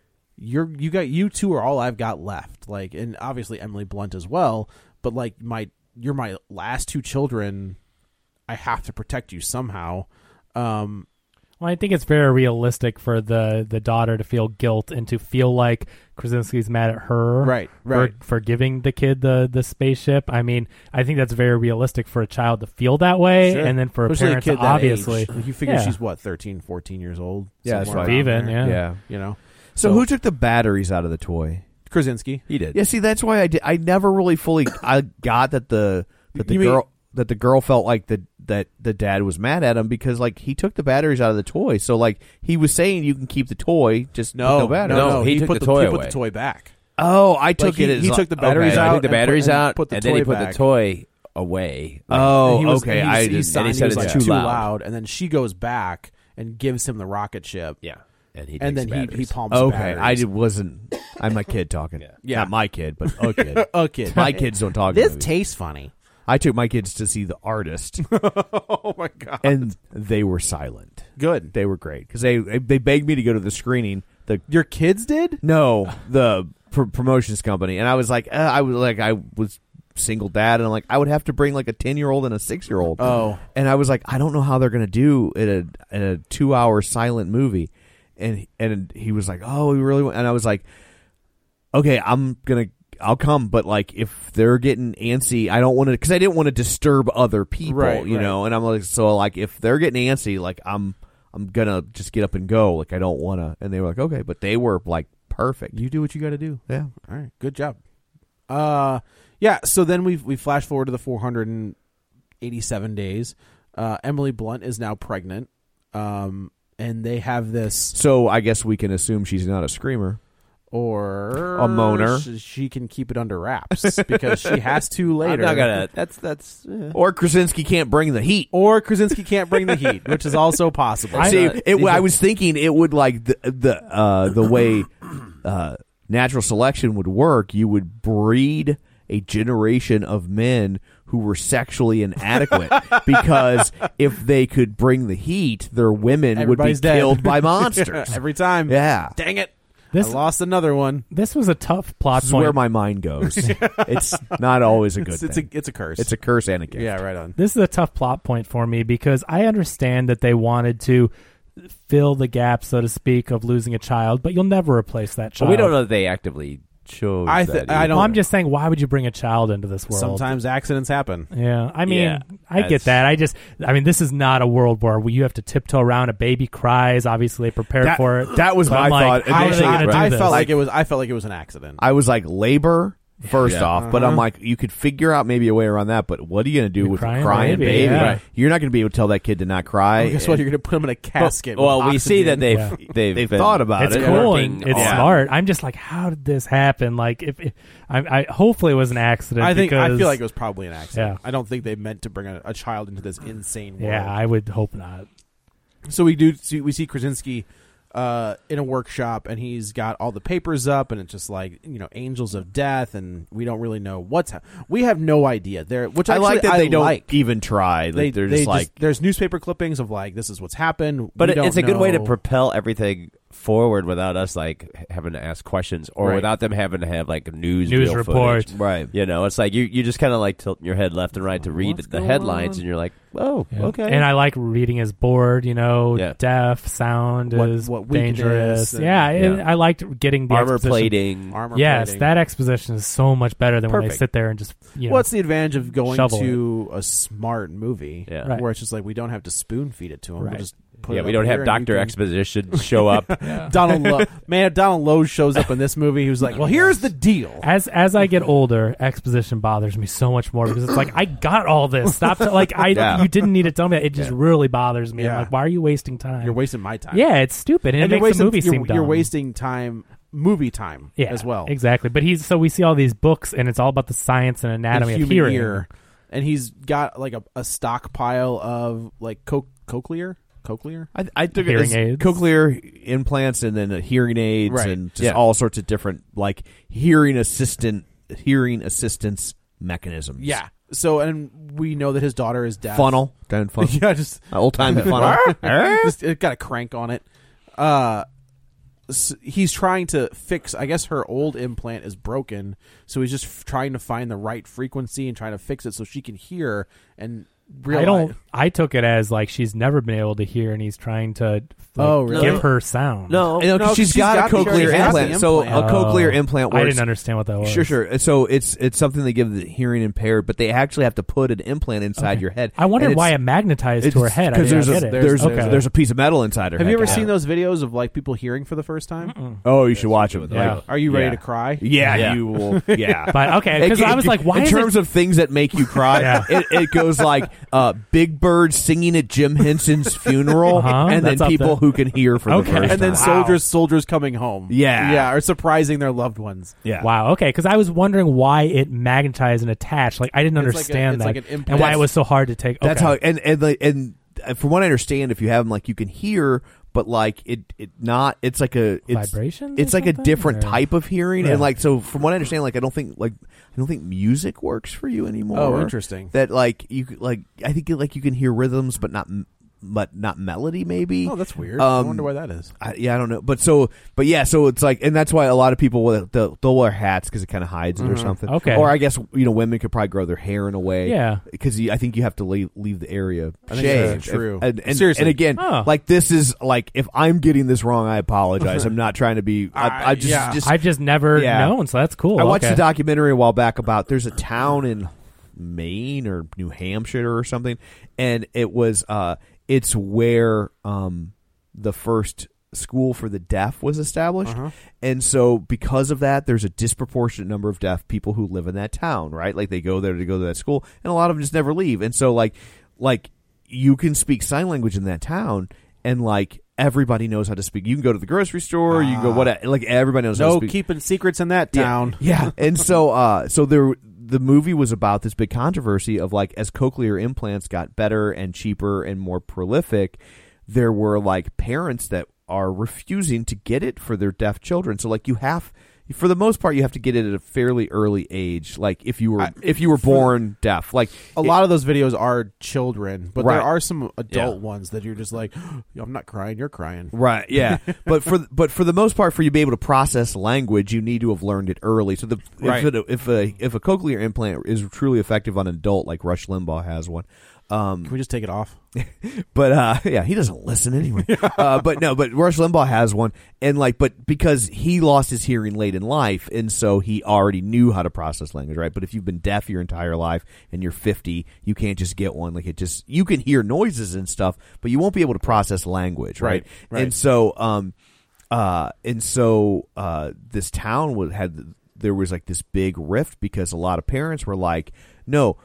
Speaker 10: you two are all I've got left. Like, and obviously Emily Blunt as well, but like you're my last two children. I have to protect you somehow.
Speaker 12: Well, I think it's very realistic for the daughter to feel guilt and to feel like Krasinski's mad at her
Speaker 10: right.
Speaker 12: for giving the kid the spaceship. I mean, I think that's very realistic for a child to feel that way,
Speaker 10: Sure.
Speaker 12: and then for
Speaker 10: Especially
Speaker 12: a parent
Speaker 10: a kid
Speaker 12: to obviously.
Speaker 10: that age. Like, you figure she's what, 13, 14 years old?
Speaker 11: Yeah, that's right.
Speaker 12: Even,
Speaker 10: there,
Speaker 12: yeah.
Speaker 10: You know?
Speaker 9: So who took the batteries out of the toy?
Speaker 10: Krasinski.
Speaker 11: He did.
Speaker 9: Yeah, see, that's why I did. I never really fully I got that the girl felt like that the dad was mad at him because like he took the batteries out of the toy. So like he was saying you can keep the toy, just no batteries.
Speaker 11: No, he took
Speaker 10: put
Speaker 11: the toy
Speaker 10: he
Speaker 11: away.
Speaker 10: put the toy back.
Speaker 9: Oh, I took
Speaker 10: he,
Speaker 9: it as
Speaker 10: he took the batteries
Speaker 11: okay.
Speaker 10: out.
Speaker 11: He took the batteries out,
Speaker 10: put the
Speaker 11: and
Speaker 10: toy
Speaker 11: then he put
Speaker 10: back.
Speaker 11: the toy away.
Speaker 9: Oh,
Speaker 10: And he was,
Speaker 9: okay.
Speaker 10: and
Speaker 9: I
Speaker 10: he
Speaker 9: didn't.
Speaker 10: said
Speaker 11: and he said
Speaker 10: was
Speaker 11: it's
Speaker 10: like
Speaker 11: too
Speaker 10: loud, and then she goes back and gives him the rocket ship.
Speaker 11: Yeah, and he
Speaker 10: and
Speaker 11: takes
Speaker 10: then
Speaker 11: the
Speaker 10: he
Speaker 11: batteries.
Speaker 10: palms. the
Speaker 9: Okay,
Speaker 10: batteries.
Speaker 9: wasn't. I'm a kid talking.
Speaker 10: Yeah.
Speaker 9: Not my kid, but a kid.
Speaker 10: A kid.
Speaker 9: My kids don't talk.
Speaker 10: This
Speaker 9: to me.
Speaker 10: tastes funny.
Speaker 9: I took my kids to see The Artist,
Speaker 10: Oh my god!
Speaker 9: and they were silent.
Speaker 10: Good.
Speaker 9: They were great because they begged me to go to the screening.
Speaker 10: Your kids did?
Speaker 9: No, the promotions company, and I was like, I was single dad, and I'm like, I would have to bring like a 10-year-old and a 6-year-old.
Speaker 10: Oh,
Speaker 9: and I was like, I don't know how they're gonna do in a 2-hour silent movie, and he was like, oh, we really want, and I was like, okay, I'll come, but like if they're getting antsy, I don't want to, because I didn't want to disturb other people, you know. And I'm like, so like if they're getting antsy, like I'm gonna just get up and go. Like I don't want to. And they were like, okay, but they were like perfect.
Speaker 10: You do what you got to do.
Speaker 9: Yeah.
Speaker 10: All right. Good job. Yeah. So then we flash forward to the 487 days. Emily Blunt is now pregnant. And they have this.
Speaker 9: So I guess we can assume she's not a screamer.
Speaker 10: Or
Speaker 9: a moaner.
Speaker 10: She can keep it under wraps because she has to later.
Speaker 11: I'm not gonna. That's.
Speaker 9: Or Krasinski can't bring the heat.
Speaker 10: Which is also possible.
Speaker 9: I was thinking it would like the way natural selection would work. You would breed a generation of men who were sexually inadequate because if they could bring the heat, their women
Speaker 10: Everybody's
Speaker 9: would be
Speaker 10: dead.
Speaker 9: killed by monsters
Speaker 10: every time.
Speaker 9: Yeah.
Speaker 10: Dang it. I lost another one.
Speaker 12: This was a tough plot
Speaker 9: This is
Speaker 12: point.
Speaker 9: where my mind goes. It's not always a good thing.
Speaker 10: It's a curse.
Speaker 9: It's a curse and a gift.
Speaker 10: Yeah, right on.
Speaker 12: This is a tough plot point for me because I understand that they wanted to fill the gap, so to speak, of losing a child, but you'll never replace that child.
Speaker 11: Well, we don't know that they actively chose
Speaker 10: I
Speaker 11: that.
Speaker 10: don't.
Speaker 12: Well, I'm just saying, why would you bring a child into this world?
Speaker 10: Sometimes accidents happen.
Speaker 12: Yeah, I mean,
Speaker 11: Yeah,
Speaker 12: I get that. This is not a world where you have to tiptoe around. A baby cries. Obviously, they prepared for it.
Speaker 9: That was
Speaker 12: But
Speaker 9: my
Speaker 12: I'm like,
Speaker 9: thought.
Speaker 12: how are they
Speaker 9: initially.
Speaker 12: going to do
Speaker 10: I
Speaker 12: this?
Speaker 10: felt like it was an accident.
Speaker 9: I was like labor first
Speaker 11: Yeah.
Speaker 9: off, but I'm like, you could figure out maybe a way around that. But what are you going to do with a
Speaker 12: crying
Speaker 9: crying
Speaker 12: baby,
Speaker 9: baby?
Speaker 12: yeah.
Speaker 9: You're not going to be able to tell that kid to not cry.
Speaker 10: Guess what? You're going to put them in a casket.
Speaker 11: Well,
Speaker 10: with
Speaker 11: we see that
Speaker 10: oxygen.
Speaker 11: they've
Speaker 9: They've
Speaker 11: been-
Speaker 9: thought about
Speaker 12: It's
Speaker 9: it.
Speaker 12: cool
Speaker 11: working
Speaker 12: and it's
Speaker 11: on-
Speaker 12: smart. I'm just like, how did this happen? Like, if I hopefully it was an accident.
Speaker 10: I
Speaker 12: because,
Speaker 10: feel like it was probably an accident.
Speaker 12: Yeah.
Speaker 10: I don't think they meant to bring a child into this insane world.
Speaker 12: Yeah, I would hope not.
Speaker 10: So we see Krasinski in a workshop, and he's got all the papers up, and it's just like, angels of death, and we don't really know we have no idea there. Which
Speaker 9: I like
Speaker 10: actually
Speaker 9: that they don't
Speaker 10: like.
Speaker 9: even try. They're just like,
Speaker 10: there's newspaper clippings of like, this is what's happened.
Speaker 11: But
Speaker 10: We don't
Speaker 11: it's a good way to
Speaker 10: know.
Speaker 11: propel everything forward without us like having to ask questions or
Speaker 10: Right.
Speaker 11: without them having to have like news
Speaker 12: report.
Speaker 11: footage.
Speaker 9: right.
Speaker 11: It's like you just kind of like tilt your head left and right to read
Speaker 10: What's
Speaker 11: the
Speaker 10: going
Speaker 11: headlines,
Speaker 10: on?
Speaker 11: and you're like, oh,
Speaker 12: Yeah.
Speaker 11: okay.
Speaker 12: And I like reading his board,
Speaker 11: Yeah.
Speaker 12: deaf, sound is
Speaker 10: what weakness
Speaker 12: dangerous.
Speaker 10: and-
Speaker 12: I liked getting the
Speaker 11: armor
Speaker 12: exposition.
Speaker 11: plating.
Speaker 10: Armor
Speaker 12: Yes,
Speaker 10: plating.
Speaker 12: that exposition is so much better than when they
Speaker 11: Perfect.
Speaker 12: sit there and just,
Speaker 10: What's the advantage of going
Speaker 12: shovel
Speaker 10: to a smart movie
Speaker 11: Yeah.
Speaker 12: Right.
Speaker 10: where it's just like we don't have to spoon feed it to them?
Speaker 12: Right.
Speaker 10: We'll just put
Speaker 11: Yeah,
Speaker 10: it
Speaker 11: we
Speaker 10: up
Speaker 11: don't
Speaker 10: here
Speaker 11: have
Speaker 10: and
Speaker 11: Dr.
Speaker 10: you can-
Speaker 11: Exposition show up.
Speaker 10: Donald Lowe. Man, if Donald Lowe shows up in this movie, he was like, well, here's the deal.
Speaker 12: As I get older, exposition bothers me so much more because it's like, I got all this. Stop.
Speaker 9: Yeah.
Speaker 12: You didn't need to tell me that. It just really bothers me.
Speaker 10: Yeah.
Speaker 12: I'm like, why are you wasting time?
Speaker 10: You're wasting my time.
Speaker 12: Yeah, it's stupid, and it
Speaker 10: you're
Speaker 12: makes the movie
Speaker 10: you're,
Speaker 12: seem dumb.
Speaker 10: You're wasting time, movie time,
Speaker 12: yeah,
Speaker 10: as well.
Speaker 12: Exactly. But so we see all these books, and it's all about the science and
Speaker 10: The
Speaker 12: anatomy of
Speaker 10: human
Speaker 12: hearing.
Speaker 10: ear. And he's got like a stockpile of like cochlear. Cochlear?
Speaker 9: I took
Speaker 12: Hearing
Speaker 9: it as
Speaker 12: aids.
Speaker 9: cochlear implants and then hearing aids and just all sorts of different like hearing assistance mechanisms.
Speaker 10: Yeah. So, and we know that his daughter is deaf.
Speaker 9: Funnel. Down funnel.
Speaker 10: Yeah, just
Speaker 9: old-timey funnel.
Speaker 10: Just, it got a crank on it. He's trying to fix, I guess her old implant is broken, so he's just trying to find the right frequency and trying to fix it so she can hear and realize.
Speaker 12: I took it as like she's never been able to hear, and he's trying to
Speaker 10: really?
Speaker 12: give her sound.
Speaker 9: No, she's got a cochlear implant. So a cochlear implant works.
Speaker 12: I didn't understand what that was.
Speaker 9: Sure. So it's something they give the hearing impaired, but they actually have to put an implant inside your head.
Speaker 12: I wondered why it magnetized to her head.
Speaker 9: Because there's a piece of metal inside her head.
Speaker 10: Have you ever seen those videos of like people hearing for the first time?
Speaker 12: Mm-mm.
Speaker 9: Oh, you should watch them.
Speaker 12: Yeah.
Speaker 10: Like, are you ready to cry?
Speaker 9: Yeah, you will. Yeah.
Speaker 12: But okay, because I was like, why
Speaker 9: in terms of things that make you cry, it goes like Big Bird singing at Jim Henson's funeral, and then people who can hear for the first time.
Speaker 10: And then soldiers coming home. Yeah, or surprising their loved ones.
Speaker 9: Yeah.
Speaker 12: Wow. Okay, because I was wondering why it magnetized and attached. Like I didn't understand that, and why it was so hard to take.
Speaker 9: That's how. And from what I understand, if you have them, like you can hear. But like it's like a
Speaker 12: vibration.
Speaker 9: It's like a different type of hearing, and like so. From what I understand, like I don't think music works for you anymore.
Speaker 10: Oh, interesting.
Speaker 9: That like you like I think like you can hear rhythms, but not melody. Maybe.
Speaker 10: Oh, that's weird. I wonder why that is.
Speaker 9: I don't know. So it's like, and that's why a lot of people they'll wear hats because it kind of hides it or something.
Speaker 12: Okay.
Speaker 9: Or I guess women could probably grow their hair in a way.
Speaker 12: Yeah.
Speaker 9: Because I think you have to leave the area
Speaker 10: shaved.
Speaker 9: That's
Speaker 10: true.
Speaker 9: And
Speaker 10: Seriously.
Speaker 9: And again, like this is like if I'm getting this wrong, I apologize. I'm not trying to be. I've
Speaker 12: just never known. So that's cool.
Speaker 9: I watched a documentary a while back about there's a town in Maine or New Hampshire or something, and it was it's where the first school for the deaf was established. And so because of that, there's a disproportionate number of deaf people who live in that town, right? Like they go there to go to that school, and a lot of them just never leave. And so like you can speak sign language in that town, and like everybody knows how to speak. You can go to the grocery store, you can go whatever, like everybody knows how to speak.
Speaker 10: No keeping secrets in that town.
Speaker 9: Yeah. And so the movie was about this big controversy of like as cochlear implants got better and cheaper and more prolific, there were like parents that are refusing to get it for their deaf children. So like for the most part, you have to get it at a fairly early age. Like if you were born deaf, like
Speaker 10: a lot of those videos are children, but
Speaker 9: Right.
Speaker 10: there are some adult ones that you're just like, I'm not crying, you're crying.
Speaker 9: Right. Yeah. but for the most part, for you to be able to process language, you need to have learned it early. So if a cochlear implant is truly effective on an adult, like Rush Limbaugh has one.
Speaker 10: Can we just take it off?
Speaker 9: But yeah, he doesn't listen anyway. But Rush Limbaugh has one, and but because he lost his hearing late in life, and so he already knew how to process language, right? But if you've been deaf your entire life and you're 50, you can't just get one. Like you can hear noises and stuff, but you won't be able to process language, right? And so this town there was like this big rift because a lot of parents were like, no.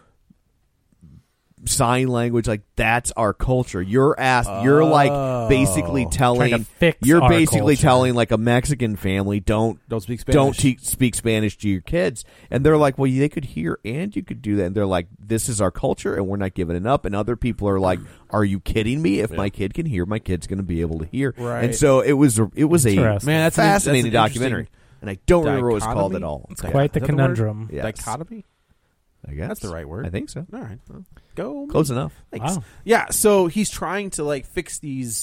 Speaker 9: Sign language, like that's our culture. You're basically telling telling like a Mexican family don't
Speaker 10: speak Spanish.
Speaker 9: Speak Spanish to your kids, and they're like, well, they could hear and you could do that, and they're like, this is our culture and we're not giving it up. And other people are like, are you kidding me? If my kid can hear, my kid's going to be able to hear.
Speaker 10: Right.
Speaker 9: And so it was a
Speaker 10: that's
Speaker 9: fascinating
Speaker 10: an
Speaker 9: documentary, and I don't remember what it's called at all.
Speaker 12: It's quite the conundrum.
Speaker 9: Yes.
Speaker 10: Dichotomy.
Speaker 9: I guess
Speaker 10: that's the right word.
Speaker 9: I think so.
Speaker 10: All right, go
Speaker 9: close enough.
Speaker 10: Thanks.
Speaker 12: Wow.
Speaker 10: Yeah, so he's trying to like fix these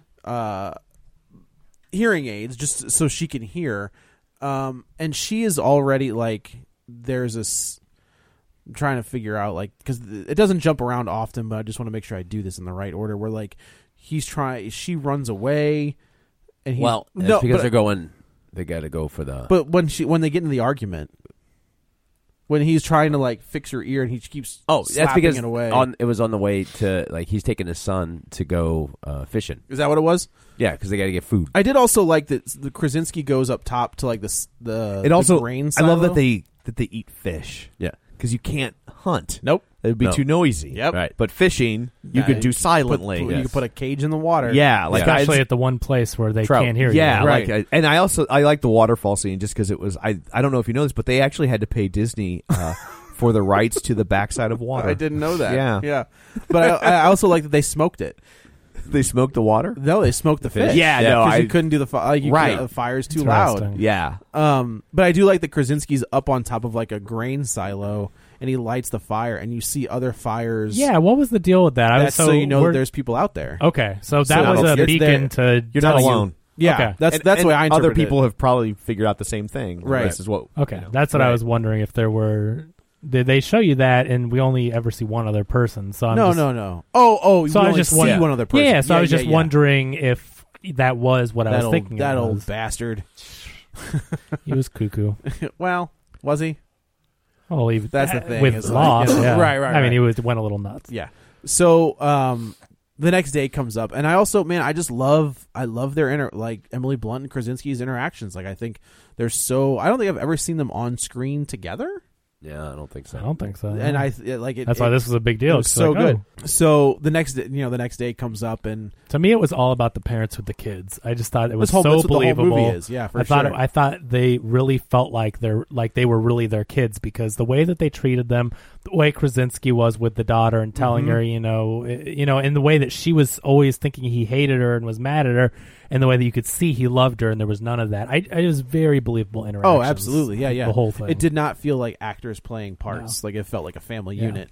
Speaker 10: hearing aids just so she can hear, and she is already like there's this. I'm trying to figure out like because it doesn't jump around often, but I just want to make sure I do this in the right order. Where like she runs away, and
Speaker 11: because they're going. They got to go for the.
Speaker 10: But when they get into the argument. When he's trying to like fix her ear and he keeps
Speaker 11: that's because
Speaker 10: it away.
Speaker 11: It was on the way to like he's taking his son to go fishing.
Speaker 10: Is that what it was?
Speaker 11: Yeah, because they got to get food.
Speaker 10: I did also like that the Krasinski goes up top to like the grain silo.
Speaker 9: I love that they eat fish.
Speaker 11: Yeah,
Speaker 9: because you can't hunt.
Speaker 10: Nope,
Speaker 9: it would be too noisy.
Speaker 10: Yep.
Speaker 11: Right.
Speaker 9: But fishing you could do silently.
Speaker 10: You could put a cage in the water.
Speaker 9: Yeah, like
Speaker 12: especially at the one place where they can't hear you.
Speaker 9: Yeah,
Speaker 10: right.
Speaker 9: Like, and I like the waterfall scene just because it was. I don't know if you know this, but they actually had to pay Disney. For the rights to the backside of water.
Speaker 10: I didn't know that.
Speaker 9: Yeah.
Speaker 10: But I also like that they smoked it.
Speaker 9: They smoked the water?
Speaker 10: No, they smoked the fish.
Speaker 9: Yeah, no,
Speaker 10: because you couldn't do the fire.
Speaker 9: Right.
Speaker 10: The fire's too loud.
Speaker 9: Yeah.
Speaker 10: But I do like that Krasinski's up on top of like a grain silo, and he lights the fire, and you see other fires.
Speaker 12: Yeah, what was the deal with that?
Speaker 10: That's so you know that there's people out there.
Speaker 12: Okay, so that was a beacon to.
Speaker 9: You're not alone.
Speaker 10: Yeah,
Speaker 12: okay.
Speaker 10: that's the way I interpret
Speaker 9: other people have probably figured out the same thing.
Speaker 10: Right.
Speaker 9: This is what.
Speaker 12: Okay, that's what I was wondering if there were. Did they show you that, and we only ever see one other person? So I'm
Speaker 10: no. Oh,
Speaker 12: so
Speaker 10: you
Speaker 12: I
Speaker 10: only
Speaker 12: just
Speaker 10: see one other person.
Speaker 12: Yeah, so I was just wondering if that was what I was thinking.
Speaker 10: That old bastard.
Speaker 12: He was cuckoo.
Speaker 10: Well, was he?
Speaker 12: Oh,
Speaker 10: that's the thing.
Speaker 12: With Lost, yeah.
Speaker 10: Right.
Speaker 12: I mean, he went a little nuts.
Speaker 10: Yeah. So the next day comes up, and I also, man, I love their Emily Blunt and Krasinski's interactions. Like, I think they're so. I don't think I've ever seen them on screen together.
Speaker 11: Yeah, I don't think so.
Speaker 12: I don't think so.
Speaker 10: And I like it.
Speaker 12: That's why this was a big deal.
Speaker 10: It was so good.
Speaker 12: Oh.
Speaker 10: So the next day comes up, and
Speaker 12: to me, it was all about the parents with the kids. I just thought it was
Speaker 10: that's
Speaker 12: so
Speaker 10: what
Speaker 12: believable.
Speaker 10: The whole movie is. Yeah, for sure.
Speaker 12: I thought they really felt like they were really their kids, because the way that they treated them, the way Krasinski was with the daughter and telling her, in the way that she was always thinking he hated her and was mad at her, and the way that you could see he loved her, and there was none of that. It was very believable interactions.
Speaker 10: Oh, absolutely. Yeah.
Speaker 12: The whole thing.
Speaker 10: It did not feel like actors playing parts. No. Like, it felt like a family unit.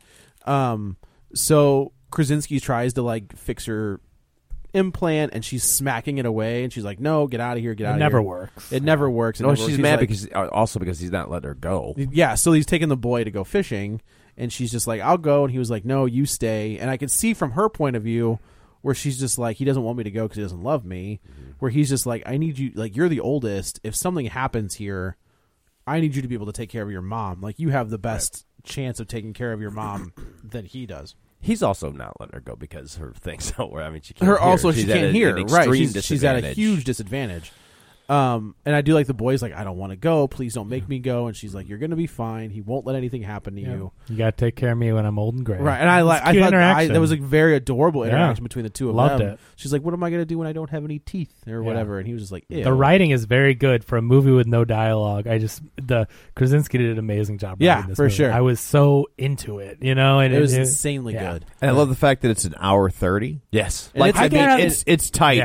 Speaker 10: So Krasinski tries to like fix her implant, and she's smacking it away, and she's like, "No, get out of here, get out of here."
Speaker 12: It
Speaker 10: never works.
Speaker 11: No, she's mad because he's not letting her go.
Speaker 10: Yeah, so he's taking the boy to go fishing, and she's just like, "I'll go," and he was like, "No, you stay." And I could see from her point of view where she's just like, he doesn't want me to go because he doesn't love me. Where he's just like, I need you, like, you're the oldest. If something happens here, I need you to be able to take care of your mom. Like, you have the best chance of taking care of your mom than he does.
Speaker 11: He's also not letting her go because her thing's out where, I mean, she can't
Speaker 10: her
Speaker 11: hear.
Speaker 10: Also, she can't hear. Right.
Speaker 11: She's
Speaker 10: at a huge disadvantage. And I do like the boy's like, I don't want to go. Please don't make me go. And she's like, you're going to be fine. He won't let anything happen to you.
Speaker 12: You got to take care of me when I'm old and gray.
Speaker 10: Right. And I thought that was a very adorable interaction between the two of them.
Speaker 12: Loved it.
Speaker 10: She's like, what am I going to do when I don't have any teeth or whatever? And he was just like, ew.
Speaker 12: The writing is very good for a movie with no dialogue. Krasinski did an amazing job.
Speaker 10: Yeah,
Speaker 12: this
Speaker 10: for
Speaker 12: movie.
Speaker 10: sure.
Speaker 12: I was so into it, and
Speaker 10: it was insanely good.
Speaker 9: And I love the fact that it's an hour 30.
Speaker 11: Yes.
Speaker 9: Like, it's tight.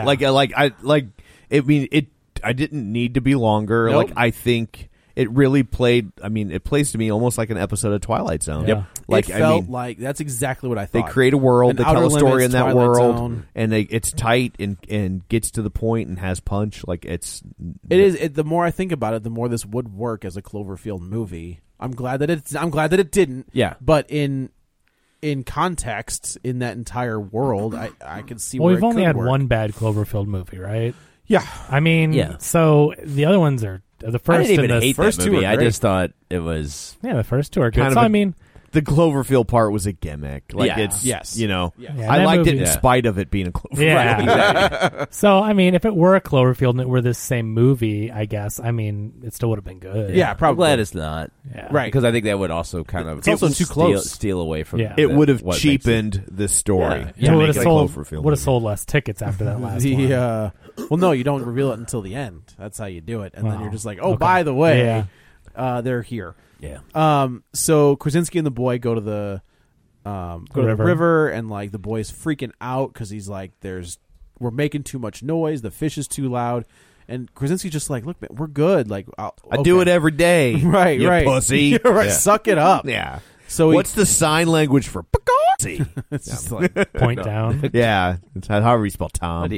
Speaker 9: Yeah. I didn't need to be longer.
Speaker 10: Nope.
Speaker 9: Like, I think it really played. I mean, it plays to me almost like an episode of Twilight Zone.
Speaker 12: Yep.
Speaker 10: Like, it felt like that's exactly what I thought.
Speaker 9: They create a world, they tell a story in that
Speaker 10: Twilight
Speaker 9: world,
Speaker 10: Zone.
Speaker 9: and it's tight and gets to the point and has punch. Like, it
Speaker 10: is. The more I think about it, the more this would work as a Cloverfield movie. I'm glad that it didn't.
Speaker 11: Yeah.
Speaker 10: But in context, in that entire world, I can see.
Speaker 12: Well,
Speaker 10: where
Speaker 12: we've
Speaker 10: it
Speaker 12: only
Speaker 10: could
Speaker 12: had
Speaker 10: work.
Speaker 12: one bad Cloverfield movie, right?
Speaker 10: Yeah.
Speaker 12: I mean, so the other ones are the first.
Speaker 11: I didn't even hate
Speaker 10: first
Speaker 11: that
Speaker 10: two
Speaker 11: movie.
Speaker 10: are
Speaker 11: I
Speaker 10: great.
Speaker 11: just thought it was
Speaker 12: the first two are good.
Speaker 9: kind
Speaker 12: So,
Speaker 9: of
Speaker 12: I mean,
Speaker 9: the Cloverfield part was a gimmick. Like,
Speaker 11: Yeah.
Speaker 9: it's
Speaker 10: Yes.
Speaker 12: Yeah,
Speaker 9: I
Speaker 12: that
Speaker 9: liked
Speaker 12: movie-
Speaker 9: it in spite of it being a Cloverfield.
Speaker 12: Yeah.
Speaker 9: Exactly.
Speaker 12: So, I mean, if it were a Cloverfield and it were this same movie, I guess, I mean, it still would have been good.
Speaker 10: Yeah,
Speaker 11: I'm
Speaker 10: probably.
Speaker 11: glad it's not.
Speaker 12: Yeah.
Speaker 10: Right.
Speaker 11: Because I think that would also kind of
Speaker 10: It's also too close.
Speaker 11: steal away from
Speaker 12: Yeah.
Speaker 9: It would have
Speaker 11: what makes
Speaker 9: cheapened this story.
Speaker 11: Yeah.
Speaker 9: to
Speaker 12: would
Speaker 9: make
Speaker 12: have
Speaker 9: it a
Speaker 12: sold
Speaker 9: Cloverfield
Speaker 12: would have
Speaker 9: movie.
Speaker 12: sold less tickets after that last one.
Speaker 10: Well, no, you don't reveal it until the end. That's how you do it, and then
Speaker 12: Wow.
Speaker 10: you're just like, oh,
Speaker 12: Okay.
Speaker 10: by the way, they're here.
Speaker 11: Yeah.
Speaker 10: So Krasinski and the boy go to the river, and like the boy's freaking out because he's like, we're making too much noise. The fish is too loud. And Krasinski's just like, look, man, we're good. Like,
Speaker 9: I do it every day.
Speaker 10: right,
Speaker 9: you
Speaker 10: right,
Speaker 9: pussy.
Speaker 10: right.
Speaker 9: Yeah.
Speaker 10: Suck it up.
Speaker 9: Yeah.
Speaker 10: So
Speaker 9: what's the sign language for pussy?
Speaker 10: it's just like,
Speaker 12: Point down.
Speaker 9: Yeah, it's however you spell Tom.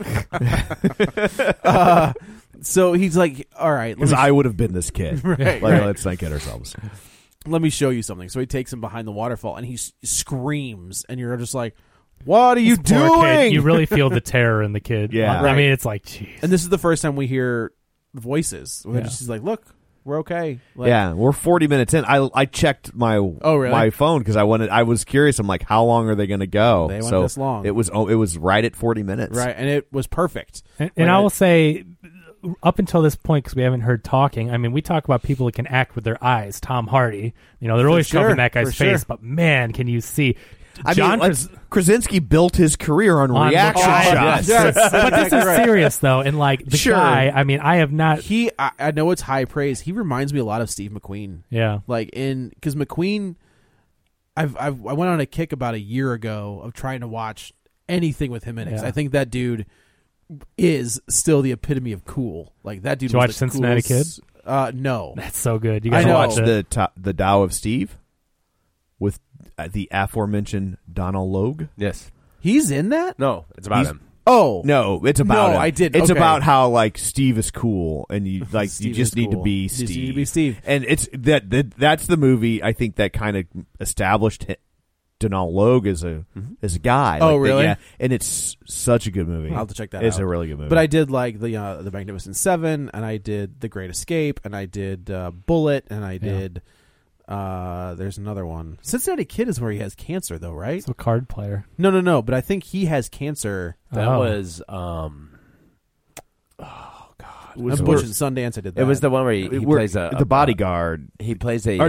Speaker 10: so he's like, all right,
Speaker 9: Because I would have been this kid.
Speaker 10: Right,
Speaker 9: Let's not get ourselves.
Speaker 10: let me show you something. So he takes him behind the waterfall, and he screams, and you're just like, what are you
Speaker 12: This poor kid,
Speaker 10: doing?
Speaker 12: you really feel the terror in the kid.
Speaker 9: Yeah.
Speaker 12: I mean, it's like, jeez.
Speaker 10: And this is the first time we hear voices. Where
Speaker 12: Yeah.
Speaker 10: she's like, look, we're okay. Like,
Speaker 9: Yeah, we're 40 minutes in. I checked my
Speaker 10: really?
Speaker 9: my phone because I was curious. I'm like, how long are they going to go?
Speaker 10: They went
Speaker 9: so
Speaker 10: this long.
Speaker 9: It was right at 40 minutes.
Speaker 10: right. And it was perfect.
Speaker 12: And I will say, up until this point, because we haven't heard talking, I mean, we talk about people that can act with their eyes. Tom Hardy, they're always
Speaker 10: sure,
Speaker 12: covering that guy's
Speaker 10: for
Speaker 12: face,
Speaker 10: sure.
Speaker 12: but man, can you see?
Speaker 9: I mean, Krasinski built his career on reaction shots.
Speaker 10: Yes.
Speaker 12: But this is
Speaker 10: Right.
Speaker 12: serious, though, and like the
Speaker 9: Sure.
Speaker 12: guy, I mean, I have not.
Speaker 10: I know it's high praise. He reminds me a lot of Steve McQueen.
Speaker 12: Yeah,
Speaker 10: Like because McQueen, I went on a kick about a year ago of trying to watch anything with him in it. 'Cause
Speaker 12: Yeah.
Speaker 10: I think that dude is still the epitome of cool. Like that dude.
Speaker 12: Did you
Speaker 10: was
Speaker 12: watch
Speaker 10: the
Speaker 12: Cincinnati
Speaker 10: coolest- No.
Speaker 12: That's so good. You
Speaker 9: I
Speaker 12: guys
Speaker 9: know.
Speaker 12: watch it.
Speaker 9: the Tao of Steve with the aforementioned Donald Logue.
Speaker 11: Yes.
Speaker 10: He's in that?
Speaker 11: No, it's about him.
Speaker 10: Oh
Speaker 9: no, it's about him.
Speaker 10: I did.
Speaker 9: It's
Speaker 10: okay.
Speaker 9: about how like Steve is cool, and you like
Speaker 10: Steve
Speaker 9: you just
Speaker 10: is
Speaker 9: need to
Speaker 10: cool.
Speaker 9: be
Speaker 10: You
Speaker 9: Steve.
Speaker 10: just need to be Steve.
Speaker 9: And it's that's the movie I think that kind of established Donald Logue as a guy.
Speaker 10: Oh,
Speaker 9: Like,
Speaker 10: really?
Speaker 9: Yeah, and it's such a good movie.
Speaker 10: I'll have to check that
Speaker 9: It's
Speaker 10: out.
Speaker 9: a really good movie.
Speaker 10: But I did like the Magnificent Seven, and I did The Great Escape, and I did Bullet, and I did. There's another one. Cincinnati Kid is where he has cancer, though, right?
Speaker 12: It's a card player.
Speaker 10: No. But I think he has cancer.
Speaker 11: That was
Speaker 10: It was Butch and Sundance. I did that.
Speaker 11: It was the one where he plays
Speaker 9: the bodyguard.
Speaker 11: He plays a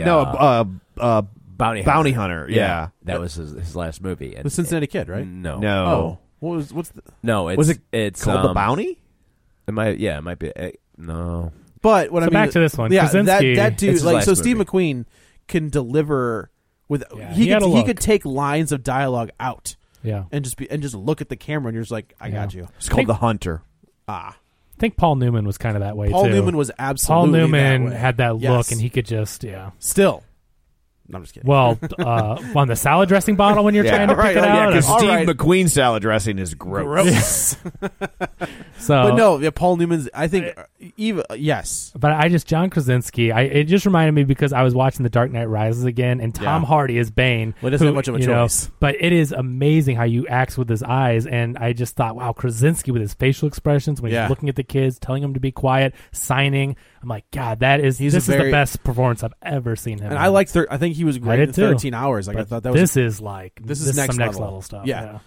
Speaker 9: bounty hunter. Yeah.
Speaker 11: That was his last movie. And
Speaker 10: the Cincinnati Kid, right?
Speaker 11: No.
Speaker 10: Oh, what's the?
Speaker 11: No, it's
Speaker 9: called The Bounty?
Speaker 11: It might be. No.
Speaker 10: But what
Speaker 12: So
Speaker 10: I mean,
Speaker 12: back to this one.
Speaker 10: Yeah,
Speaker 12: Krasinski,
Speaker 10: that dude.
Speaker 11: it's his
Speaker 10: Like,
Speaker 11: last
Speaker 10: so Steve
Speaker 11: movie.
Speaker 10: McQueen can deliver with.
Speaker 12: Yeah,
Speaker 10: he
Speaker 12: had a
Speaker 10: could
Speaker 12: look.
Speaker 10: take lines of dialogue out.
Speaker 12: Yeah.
Speaker 10: And just look at the camera, and you're just like, I got you.
Speaker 9: It's called The Hunter.
Speaker 10: Ah.
Speaker 12: I think Paul Newman was kind of that way,
Speaker 10: Paul
Speaker 12: too.
Speaker 10: Newman was
Speaker 12: Paul
Speaker 10: absolutely
Speaker 12: Newman
Speaker 10: that way.
Speaker 12: had that
Speaker 10: Yes.
Speaker 12: look, and he could just,
Speaker 10: Still. No, I'm just kidding.
Speaker 12: Well, on the salad dressing bottle when you're trying to pick it out.
Speaker 9: because
Speaker 10: All
Speaker 9: Steve
Speaker 10: right.
Speaker 9: McQueen salad dressing is gross.
Speaker 12: So,
Speaker 10: But no, yeah, Paul Newman's. I think even yes.
Speaker 12: But John Krasinski, it just reminded me because I was watching The Dark Knight Rises again, and Tom
Speaker 10: Yeah.
Speaker 12: Hardy is Bane.
Speaker 10: Well, it doesn't have much of a choice.
Speaker 12: But it is amazing how you acts with his eyes, and I just thought, wow, Krasinski with his facial expressions when
Speaker 10: Yeah.
Speaker 12: he's looking at the kids, telling them to be quiet, signing. I'm like, God, this
Speaker 10: a
Speaker 12: is
Speaker 10: very-
Speaker 12: the best performance I've ever seen him.
Speaker 10: And
Speaker 12: in.
Speaker 10: I like. I think he was
Speaker 12: I
Speaker 10: great
Speaker 12: did
Speaker 10: in
Speaker 12: too.
Speaker 10: 13 Hours. Like I
Speaker 12: But
Speaker 10: thought that was.
Speaker 12: this is like
Speaker 10: This is next
Speaker 12: some next
Speaker 10: level.
Speaker 12: level stuff.
Speaker 10: Yeah.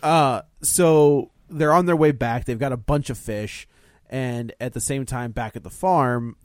Speaker 10: So they're on their way back. They've got a bunch of fish, and at the same time, back at the farm,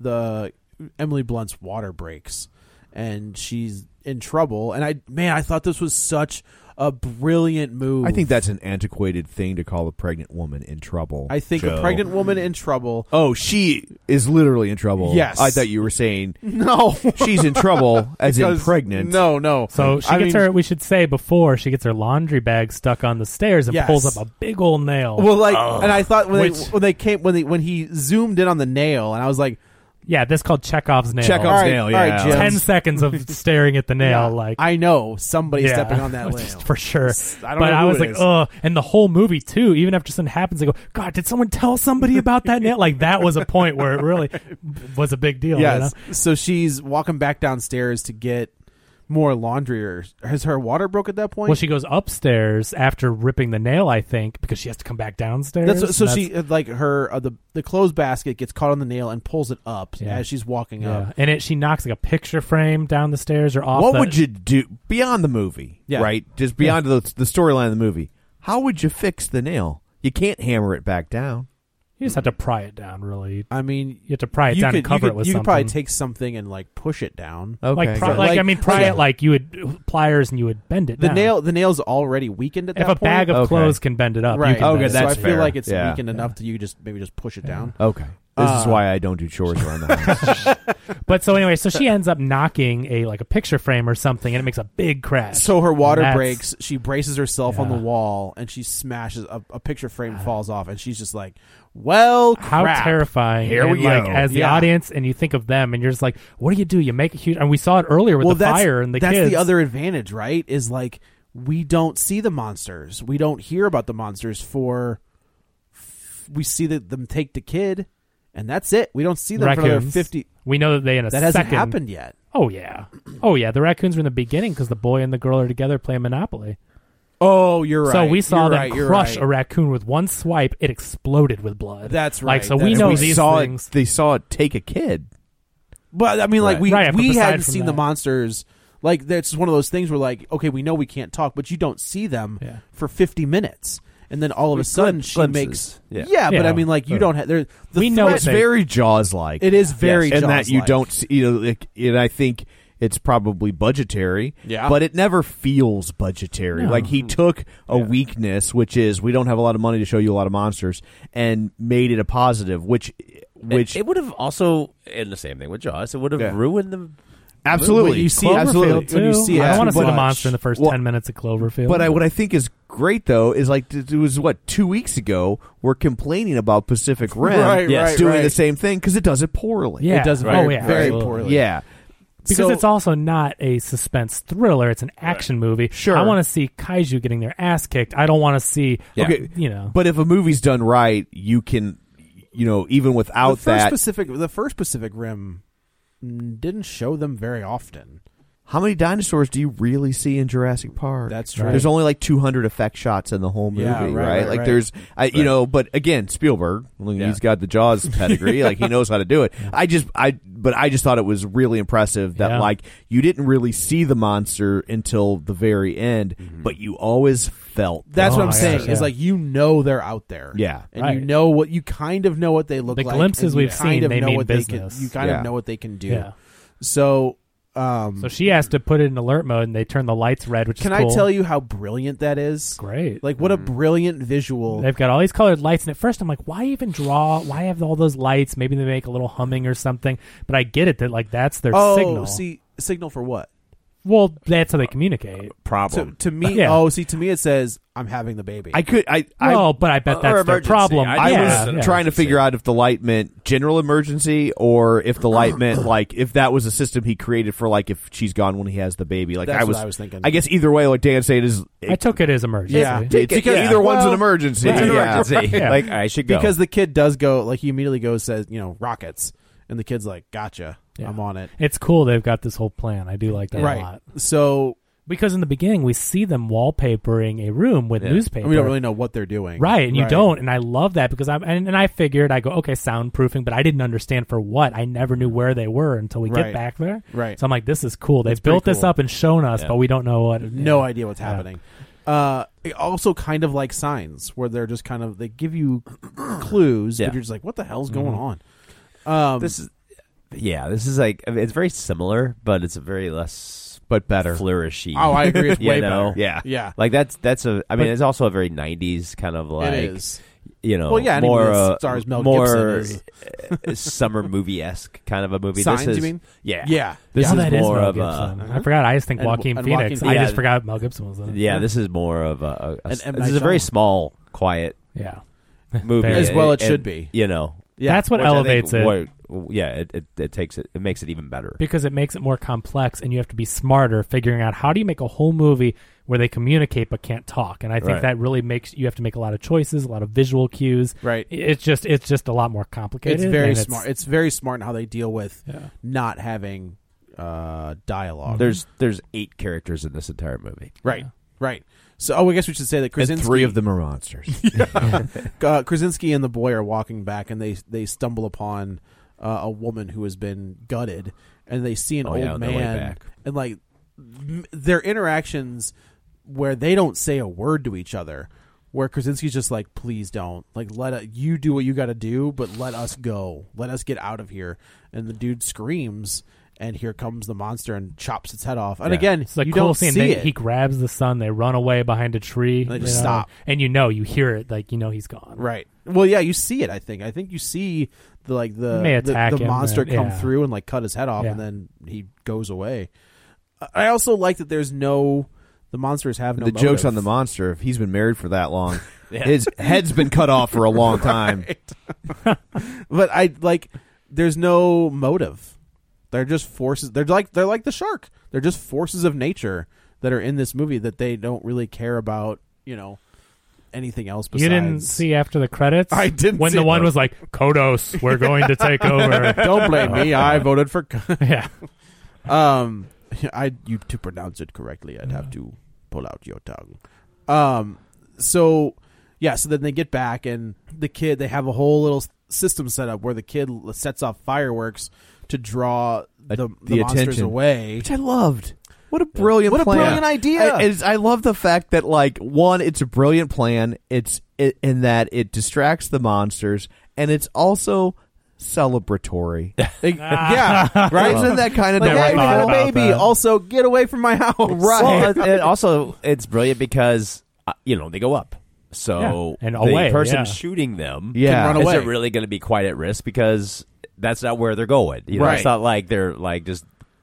Speaker 10: Emily Blunt's water breaks, and she's in trouble. And I thought this was such a brilliant move.
Speaker 9: I think that's an antiquated thing to call a pregnant woman in trouble.
Speaker 10: I think
Speaker 9: Joe.
Speaker 10: a pregnant woman in trouble.
Speaker 9: Oh, she is literally in trouble.
Speaker 10: Yes.
Speaker 9: I thought you were saying
Speaker 10: No,
Speaker 9: she's in trouble as in
Speaker 10: Because-
Speaker 9: pregnant.
Speaker 10: No.
Speaker 12: So she gets her. We should say before she gets her laundry bag stuck on the stairs and
Speaker 10: Yes.
Speaker 12: pulls up a big old nail.
Speaker 10: Well, and I thought when
Speaker 12: Which-
Speaker 10: when he zoomed in on the nail, and I was like,
Speaker 12: yeah, this is called Chekhov's nail.
Speaker 9: Chekhov's
Speaker 10: All right,
Speaker 9: nail,
Speaker 10: all right,
Speaker 9: yeah.
Speaker 10: Jim.
Speaker 12: 10 seconds of staring at the nail,
Speaker 10: yeah,
Speaker 12: like
Speaker 10: I know somebody
Speaker 12: yeah,
Speaker 10: stepping on that nail
Speaker 12: for sure.
Speaker 10: I don't
Speaker 12: but
Speaker 10: know
Speaker 12: I
Speaker 10: who
Speaker 12: was
Speaker 10: it
Speaker 12: like,
Speaker 10: is.
Speaker 12: ugh. And the whole movie too. Even after something happens, I go, God, did someone tell somebody about that nail? Like that was a point where it really was a big deal.
Speaker 10: Yes.
Speaker 12: You know?
Speaker 10: So she's walking back downstairs to get more laundry. Or has her water broke at that point?
Speaker 12: Well, she goes upstairs after ripping the nail, I think, because she has to come back downstairs.
Speaker 10: She like her the clothes basket gets caught on the nail and pulls it up as she's walking up.
Speaker 12: and she knocks like a picture frame down the stairs or off.
Speaker 9: What would you do beyond the movie?
Speaker 10: Yeah.
Speaker 9: Right? Just beyond the storyline of the movie. How would you fix the nail? You can't hammer it back down.
Speaker 12: You just have to pry it down, really.
Speaker 10: I mean,
Speaker 12: you have to pry it down and cover it with
Speaker 10: you
Speaker 12: something.
Speaker 10: could probably take something and like push it down.
Speaker 9: Okay.
Speaker 12: Pry it like you would pliers and you would bend it
Speaker 10: The
Speaker 12: down.
Speaker 10: the nail's already weakened at
Speaker 12: If
Speaker 10: that
Speaker 12: a
Speaker 10: point.
Speaker 12: bag of clothes can bend it up,
Speaker 10: right?
Speaker 12: you can bend it.
Speaker 10: So
Speaker 9: that's
Speaker 10: I feel
Speaker 9: fair.
Speaker 10: like it's
Speaker 9: Yeah.
Speaker 10: weakened enough that you just push it down.
Speaker 9: Okay. This is why I don't do chores around the house.
Speaker 12: But so anyway, so she ends up knocking a picture frame or something, and it makes a big crash.
Speaker 10: So her water
Speaker 12: That's-
Speaker 10: breaks. She braces herself on the
Speaker 12: Yeah.
Speaker 10: wall, and she smashes a picture frame falls off, and she's just like, "Well,
Speaker 12: How
Speaker 10: crap.
Speaker 12: terrifying!
Speaker 9: Here we
Speaker 12: and,
Speaker 9: go.
Speaker 12: As the
Speaker 10: Yeah.
Speaker 12: audience, and you think of them, and you're just like, "What do? You make a huge." And we saw it earlier with the fire and the
Speaker 10: that's
Speaker 12: kids.
Speaker 10: the other advantage, right? Is like we don't see the monsters. We don't hear about the monsters we see them take the kid, and that's it. We don't see them for another
Speaker 12: Raccoons.
Speaker 10: 50.
Speaker 12: We know that they in a
Speaker 10: That hasn't
Speaker 12: second.
Speaker 10: happened yet.
Speaker 12: Oh yeah, oh yeah. The raccoons were in the beginning because the boy and the girl are together playing Monopoly.
Speaker 10: Oh, you're right.
Speaker 12: So we saw
Speaker 10: You're
Speaker 12: them
Speaker 10: right, you're
Speaker 12: crush
Speaker 10: right.
Speaker 12: a raccoon with one swipe. It exploded with blood.
Speaker 10: That's
Speaker 12: Like
Speaker 10: right.
Speaker 12: so, we
Speaker 10: That's
Speaker 12: know
Speaker 10: right.
Speaker 12: these
Speaker 9: saw
Speaker 12: things.
Speaker 9: They saw it take a kid.
Speaker 10: But I mean, like
Speaker 9: Right.
Speaker 12: Right, but
Speaker 10: we
Speaker 12: aside
Speaker 10: hadn't
Speaker 12: from
Speaker 10: seen the
Speaker 12: that-
Speaker 10: monsters. Like that's one of those things where like, okay, we know we can't talk, but you don't see them
Speaker 12: Yeah.
Speaker 10: for 50 minutes, and then all of a sudden she
Speaker 11: glimpses.
Speaker 10: makes
Speaker 11: Yeah.
Speaker 10: but
Speaker 12: Yeah.
Speaker 10: I mean, like you don't have there. The
Speaker 12: We know
Speaker 10: threat-
Speaker 9: It's very Jaws-like.
Speaker 10: It is very
Speaker 9: and that you
Speaker 10: Jaws-like.
Speaker 9: don't see. And I think it's probably budgetary.
Speaker 10: Yeah.
Speaker 9: but it never feels budgetary.
Speaker 12: No.
Speaker 9: Like he took a weakness, which is we don't have a lot of money to show you a lot of monsters, and made it a positive. Which
Speaker 11: it would have also, in the same thing with Jaws, it would have ruined the.
Speaker 9: absolutely
Speaker 10: When you see
Speaker 12: Cloverfield
Speaker 10: absolutely
Speaker 12: too.
Speaker 10: when you see
Speaker 12: I
Speaker 10: it
Speaker 12: don't want to
Speaker 10: too
Speaker 12: see the
Speaker 10: much.
Speaker 12: monster in the first
Speaker 9: Well,
Speaker 12: 10 minutes of Cloverfield.
Speaker 9: But what I think is great though is like it was 2 weeks ago we're complaining about Pacific Rim doing the same thing because it does it poorly.
Speaker 12: Yeah.
Speaker 10: It does very poorly.
Speaker 9: Yeah.
Speaker 12: Because it's also not a suspense thriller; it's an action movie.
Speaker 9: Sure,
Speaker 12: I want to see kaiju getting their ass kicked. I don't want to see,
Speaker 9: But if a movie's done right, you can, even without
Speaker 10: the first Pacific Rim didn't show them very often.
Speaker 9: How many dinosaurs do you really see in Jurassic Park?
Speaker 10: That's true.
Speaker 9: There's only like 200 effect shots in the whole movie, right? Like there's, but again, Spielberg, he's got the Jaws pedigree, like he knows how to do it. Yeah. I just thought it was really impressive that like you didn't really see the monster until the very end, but you always felt.
Speaker 10: That's what I'm saying. Is like they're out there, and you kind of know what they look like.
Speaker 12: The glimpses we've seen, they mean business.
Speaker 10: You kind of know what they can do.
Speaker 12: Yeah.
Speaker 10: So
Speaker 12: she has to put it in alert mode, and they turn the lights red, which
Speaker 10: can
Speaker 12: is cool.
Speaker 10: I tell you how brilliant that is?
Speaker 12: Great.
Speaker 10: Like, what a brilliant visual.
Speaker 12: They've got all these colored lights, and at first I'm like, why even draw? Why have all those lights? Maybe they make a little humming or something. But I get it that, like, that's their signal.
Speaker 10: Signal for what?
Speaker 12: Well, that's how they communicate.
Speaker 9: Problem.
Speaker 10: To me, to me it says, I'm having the baby.
Speaker 12: But I bet that's their problem.
Speaker 9: I was trying to figure out if the light meant general emergency or if the light meant, like, if that was a system he created for, like, if she's gone when he has the baby. Like,
Speaker 10: that's what I was thinking.
Speaker 9: I guess either way, what Dan's saying is...
Speaker 12: I took it as emergency.
Speaker 10: Yeah.
Speaker 9: Because either one's an emergency.
Speaker 11: It's an emergency.
Speaker 12: Yeah.
Speaker 11: Like, I should go.
Speaker 10: Because the kid does go, like, he immediately goes, says, rockets. And the kid's like, gotcha. Yeah. I'm on it.
Speaker 12: It's cool they've got this whole plan. I do like that a lot.
Speaker 10: So,
Speaker 12: because in the beginning we see them wallpapering a room with newspaper.
Speaker 10: And we don't really know what they're doing.
Speaker 12: Right, and you don't. And I love that because I figured, I go, okay, soundproofing, but I didn't understand for what. I never knew where they were until we get back there.
Speaker 10: Right.
Speaker 12: So I'm like, this is cool. They've built this up and shown us, but we don't know what.
Speaker 10: No idea what's happening. Also kind of like Signs, where they're just kind of, they give you clues, but you're just like, what the hell's going on?
Speaker 11: This is like, I mean, it's very similar, but it's a very less,
Speaker 9: but better,
Speaker 11: flourishy.
Speaker 10: Oh, I agree. It's way better.
Speaker 9: Yeah.
Speaker 11: Like that's it's also a very 90s kind of like.
Speaker 10: It is.
Speaker 11: More
Speaker 10: stars Mel
Speaker 11: more
Speaker 10: Gibson
Speaker 11: summer movie-esque kind of a movie.
Speaker 10: Signs,
Speaker 11: this is,
Speaker 10: you mean?
Speaker 11: Yeah.
Speaker 12: This
Speaker 11: is more
Speaker 12: Mel
Speaker 11: of
Speaker 12: Gibson.
Speaker 11: a.
Speaker 12: I forgot. I just think Joaquin Phoenix. I just forgot Mel Gibson was in it.
Speaker 11: Yeah, this is more of this is a very small, quiet movie.
Speaker 10: As well it should be.
Speaker 12: That's what elevates it.
Speaker 11: It takes it. It makes it even better
Speaker 12: because it makes it more complex, and you have to be smarter figuring out how do you make a whole movie where they communicate but can't talk. And I think that really makes you have to make a lot of choices, a lot of visual cues.
Speaker 10: Right.
Speaker 12: It's just a lot more complicated.
Speaker 10: It's very smart. It's very smart in how they deal with not having dialogue.
Speaker 11: There's 8 characters in this entire movie.
Speaker 10: Right. Right. So, I guess we should say that Krasinski...
Speaker 9: And 3 of them are monsters.
Speaker 10: Krasinski and the boy are walking back, and they stumble upon a woman who has been gutted, and they see an old man, and like their interactions where they don't say a word to each other, where Krasinski's just like, please don't, like, you do what you got to do, but let us go, let us get out of here. And the dude screams, and here comes the monster and chops its head off. And again,
Speaker 12: it's like
Speaker 10: you
Speaker 12: cool
Speaker 10: don't
Speaker 12: scene.
Speaker 10: see it.
Speaker 12: He grabs the son. They run away behind a tree.
Speaker 10: And they just stop.
Speaker 12: And you hear it. Like, he's gone.
Speaker 10: Right. Well, yeah, you see it, I think you see the monster come through and like cut his head off, and then he goes away. I also like that the monsters have no motive.
Speaker 9: Joke's on the monster. If he's been married for that long, his head's been cut off for a long time.
Speaker 10: But there's no motive. They're just forces. They're like the shark. They're just forces of nature that are in this movie that they don't really care about, anything else besides.
Speaker 12: You didn't see after the credits?
Speaker 10: I didn't
Speaker 12: when
Speaker 10: see
Speaker 12: the one was like, Kodos, we're going to take over.
Speaker 10: Don't blame me. I voted for
Speaker 12: Yeah.
Speaker 10: To pronounce it correctly, I'd have to pull out your tongue. So then they get back, and they have a whole little system set up where the kid sets off fireworks to draw the monsters
Speaker 9: attention
Speaker 10: away,
Speaker 9: which I loved. What a brilliant plan.
Speaker 10: What a brilliant idea.
Speaker 9: I love the fact that, one, it's a brilliant plan. It's in that it distracts the monsters, and it's also celebratory.
Speaker 10: Yeah, right?
Speaker 9: Isn't that kind of
Speaker 10: delightful? Baby, also, get away from my house.
Speaker 11: Right. Well, and also, it's brilliant because, they go up. So
Speaker 12: and
Speaker 11: the
Speaker 12: away,
Speaker 11: person shooting them
Speaker 10: can run away.
Speaker 11: Isn't really going to be quite at risk because that's not where they're going. It's not like they're just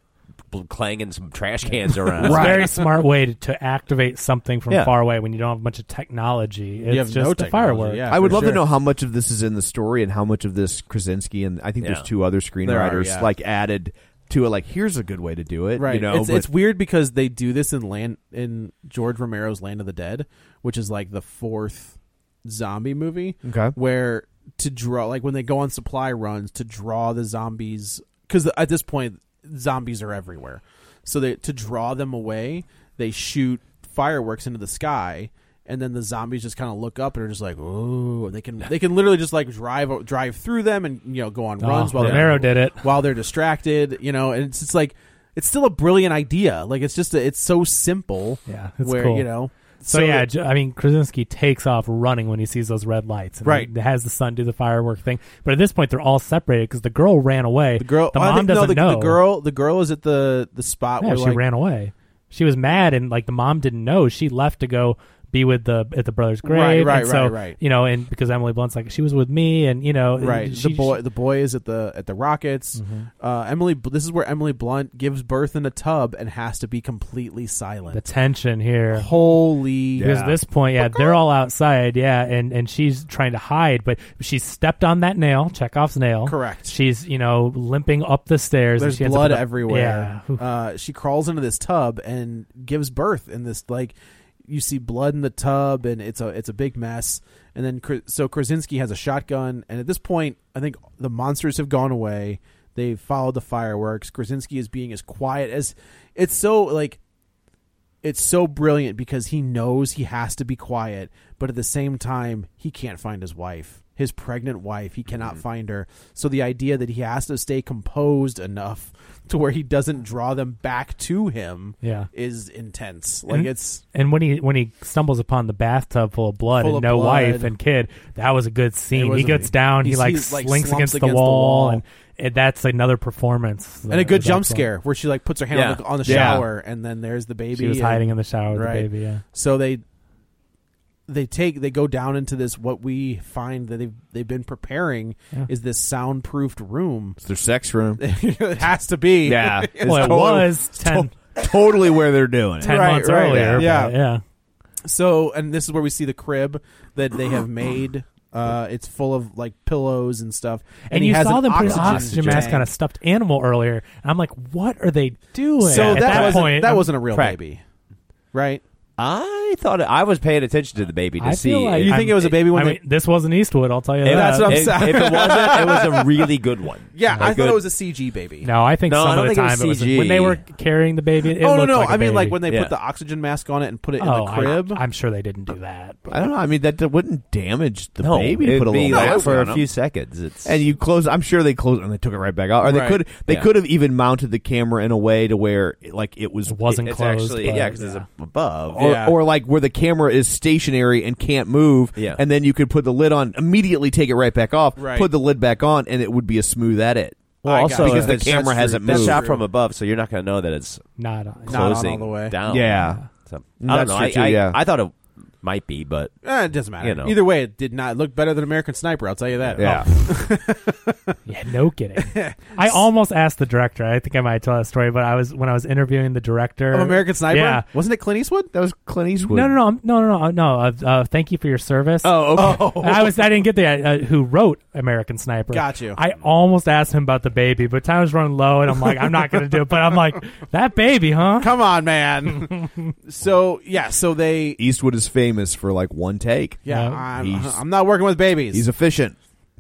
Speaker 11: clanging some trash cans around.
Speaker 12: It's a very smart way to activate something from far away when you don't have a bunch of technology. It's
Speaker 10: you have
Speaker 12: just
Speaker 10: no
Speaker 12: a firework.
Speaker 10: Yeah,
Speaker 9: I would love
Speaker 10: sure.
Speaker 9: to know how much of this is in the story and how much of this Krasinski and I think there's two other screenwriters like added to it. Like, here's a good way to do it.
Speaker 10: Right.
Speaker 9: You know,
Speaker 10: it's weird because they do this in George Romero's Land of the Dead, which is like the 4th zombie movie.
Speaker 9: Okay.
Speaker 10: Where to draw, like when they go on supply runs to draw the zombies, because at this point zombies are everywhere. So to draw them away, they shoot fireworks into the sky, and then the zombies just kind of look up and are just like, "Ooh!" They can literally just like drive through them and go on runs while
Speaker 12: Romero did it
Speaker 10: while they're distracted. And it's like it's still a brilliant idea. Like it's so simple.
Speaker 12: Yeah, it's
Speaker 10: where
Speaker 12: cool. So yeah, I mean, Krasinski takes off running when he sees those red lights. And
Speaker 10: right.
Speaker 12: He has the son do the firework thing. But at this point, they're all separated because the girl ran away. The mom doesn't know.
Speaker 10: The girl is at the spot where
Speaker 12: she ran away. She was mad, and like the mom didn't know. She left to go be at the brother's grave.
Speaker 10: Right.
Speaker 12: And because Emily Blunt's like, she was with me, and
Speaker 10: right. The boy is at the Rockets.
Speaker 12: Mm-hmm.
Speaker 10: This is where Emily Blunt gives birth in a tub and has to be completely silent.
Speaker 12: The tension here,
Speaker 10: holy.
Speaker 12: Because at this point, they're all outside, and she's trying to hide, but she stepped on that nail, Chekhov's nail.
Speaker 10: Correct.
Speaker 12: She's limping up the stairs.
Speaker 10: There's
Speaker 12: and she
Speaker 10: blood everywhere.
Speaker 12: Yeah.
Speaker 10: She crawls into this tub and gives birth in this like. You see blood in the tub, and it's a big mess. And then so Krasinski has a shotgun, and at this point, I think the monsters have gone away. They've followed the fireworks. Krasinski is being as quiet as it's so brilliant because he knows he has to be quiet, but at the same time, he can't find his wife, his pregnant wife. He cannot find her. So the idea that he has to stay composed enough to where he doesn't draw them back to him is intense. Like
Speaker 12: and when he stumbles upon the bathtub full of blood and no wife and kid, that was a good scene. He gets down, he slinks against the wall, and that's another performance.
Speaker 10: And a good jump scare where she like puts her hand on the shower, and then there's the baby.
Speaker 12: She was hiding in the shower with the baby. Yeah.
Speaker 10: So they go down into this, what we find that they've been preparing is this soundproofed room.
Speaker 9: It's their sex room.
Speaker 10: It has to be.
Speaker 9: Yeah.
Speaker 12: Well, it was 10
Speaker 9: totally where they're doing it.
Speaker 12: 10 months earlier.
Speaker 10: Yeah. So, and this is where we see the crib that they have made. It's full of like pillows and stuff.
Speaker 12: And you saw them put an oxygen mask on a stuffed animal earlier. And I'm like, what are they doing?
Speaker 10: So
Speaker 12: at that point,
Speaker 10: that wasn't a real baby, right?
Speaker 11: I thought I was paying attention to the baby to see.
Speaker 10: Like you think it was a baby when
Speaker 12: this wasn't Eastwood, I'll tell you that.
Speaker 10: That's what I'm saying.
Speaker 11: If it wasn't, it was a really good one.
Speaker 10: Yeah, I thought it was a CG baby.
Speaker 12: No, I think some of the time it was when they were carrying the baby. It looked like
Speaker 10: I mean,
Speaker 12: baby.
Speaker 10: like when they put the oxygen mask on it and put it in the crib.
Speaker 12: I'm sure they didn't do that.
Speaker 9: I don't know. I mean, that wouldn't damage the baby.
Speaker 11: It'd
Speaker 9: put a
Speaker 11: be
Speaker 9: little
Speaker 11: like for
Speaker 9: on
Speaker 11: a few seconds.
Speaker 9: And you close. I'm sure they closed and they took it right back out. Or they could have even mounted the camera in a way to where like it wasn't
Speaker 12: closed.
Speaker 11: Actually, because it's above,
Speaker 9: or like where the camera is stationary and can't move, and then you could put the lid on, immediately take it right back off, put the lid back on, and it would be a smooth edit.
Speaker 11: Well, also
Speaker 9: because the camera hasn't moved.
Speaker 11: That's shot from above, so you're not going to know that it's
Speaker 12: not
Speaker 11: closing
Speaker 10: all the way
Speaker 11: down.
Speaker 9: Yeah,
Speaker 11: so, I don't know. I thought it might be, but
Speaker 10: it doesn't matter. Either way, it did not look better than American Sniper. I'll tell you that.
Speaker 9: Yeah,
Speaker 12: yeah, no kidding. I almost asked the director. I think I might tell that story, but when I was interviewing the director
Speaker 10: of American Sniper.
Speaker 12: Yeah,
Speaker 10: wasn't it Clint Eastwood?
Speaker 9: That was Clint Eastwood.
Speaker 12: No. Thank you for your service.
Speaker 10: Oh.
Speaker 12: I didn't get that. Who wrote American Sniper?
Speaker 10: Got you.
Speaker 12: I almost asked him about the baby, but time was running low, and I'm like, I'm not going to do it. But I'm like, that baby, huh?
Speaker 10: Come on, man. So
Speaker 9: Eastwood is famous for like one take.
Speaker 10: Yeah, I'm not working with babies.
Speaker 9: He's efficient.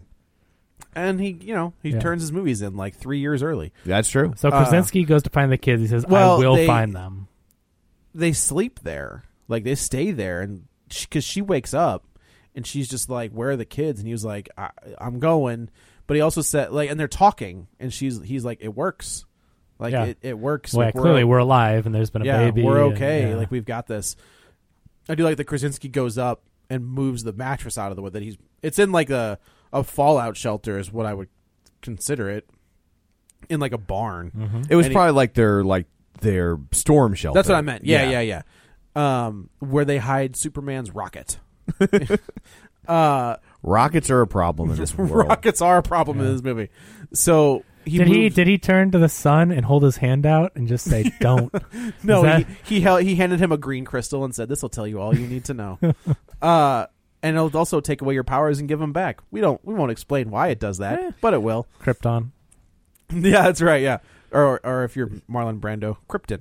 Speaker 10: And he turns his movies in like 3 years early.
Speaker 9: That's true.
Speaker 12: So Krasinski goes to find the kids. He says, I will find them.
Speaker 10: They sleep there. Like, they stay there. And because she wakes up, and she's just like, where are the kids? And he was like, I'm going. But he also said, like, and they're talking. And he's like, it works. Like, it works.
Speaker 12: Well,
Speaker 10: like,
Speaker 12: clearly we're alive, and there's been a baby.
Speaker 10: We're okay. Like, we've got this. I do like that Krasinski goes up and moves the mattress out of the way. It's in like a fallout shelter is what I would consider it, in like a barn.
Speaker 12: Mm-hmm.
Speaker 9: It was probably like their storm shelter.
Speaker 10: That's what I meant. Yeah. Where they hide Superman's rocket.
Speaker 9: Rockets are a problem in this world.
Speaker 10: Rockets are a problem in this movie. So
Speaker 12: Did he turn to the son and hold his hand out and just say, "Don't"?
Speaker 10: No, he handed him a green crystal and said, "This will tell you all you need to know." And it'll also take away your powers and give them back. We won't explain why it does that, but it will.
Speaker 12: Krypton.
Speaker 10: Yeah, that's right. Yeah, or if you're Marlon Brando, Krypton.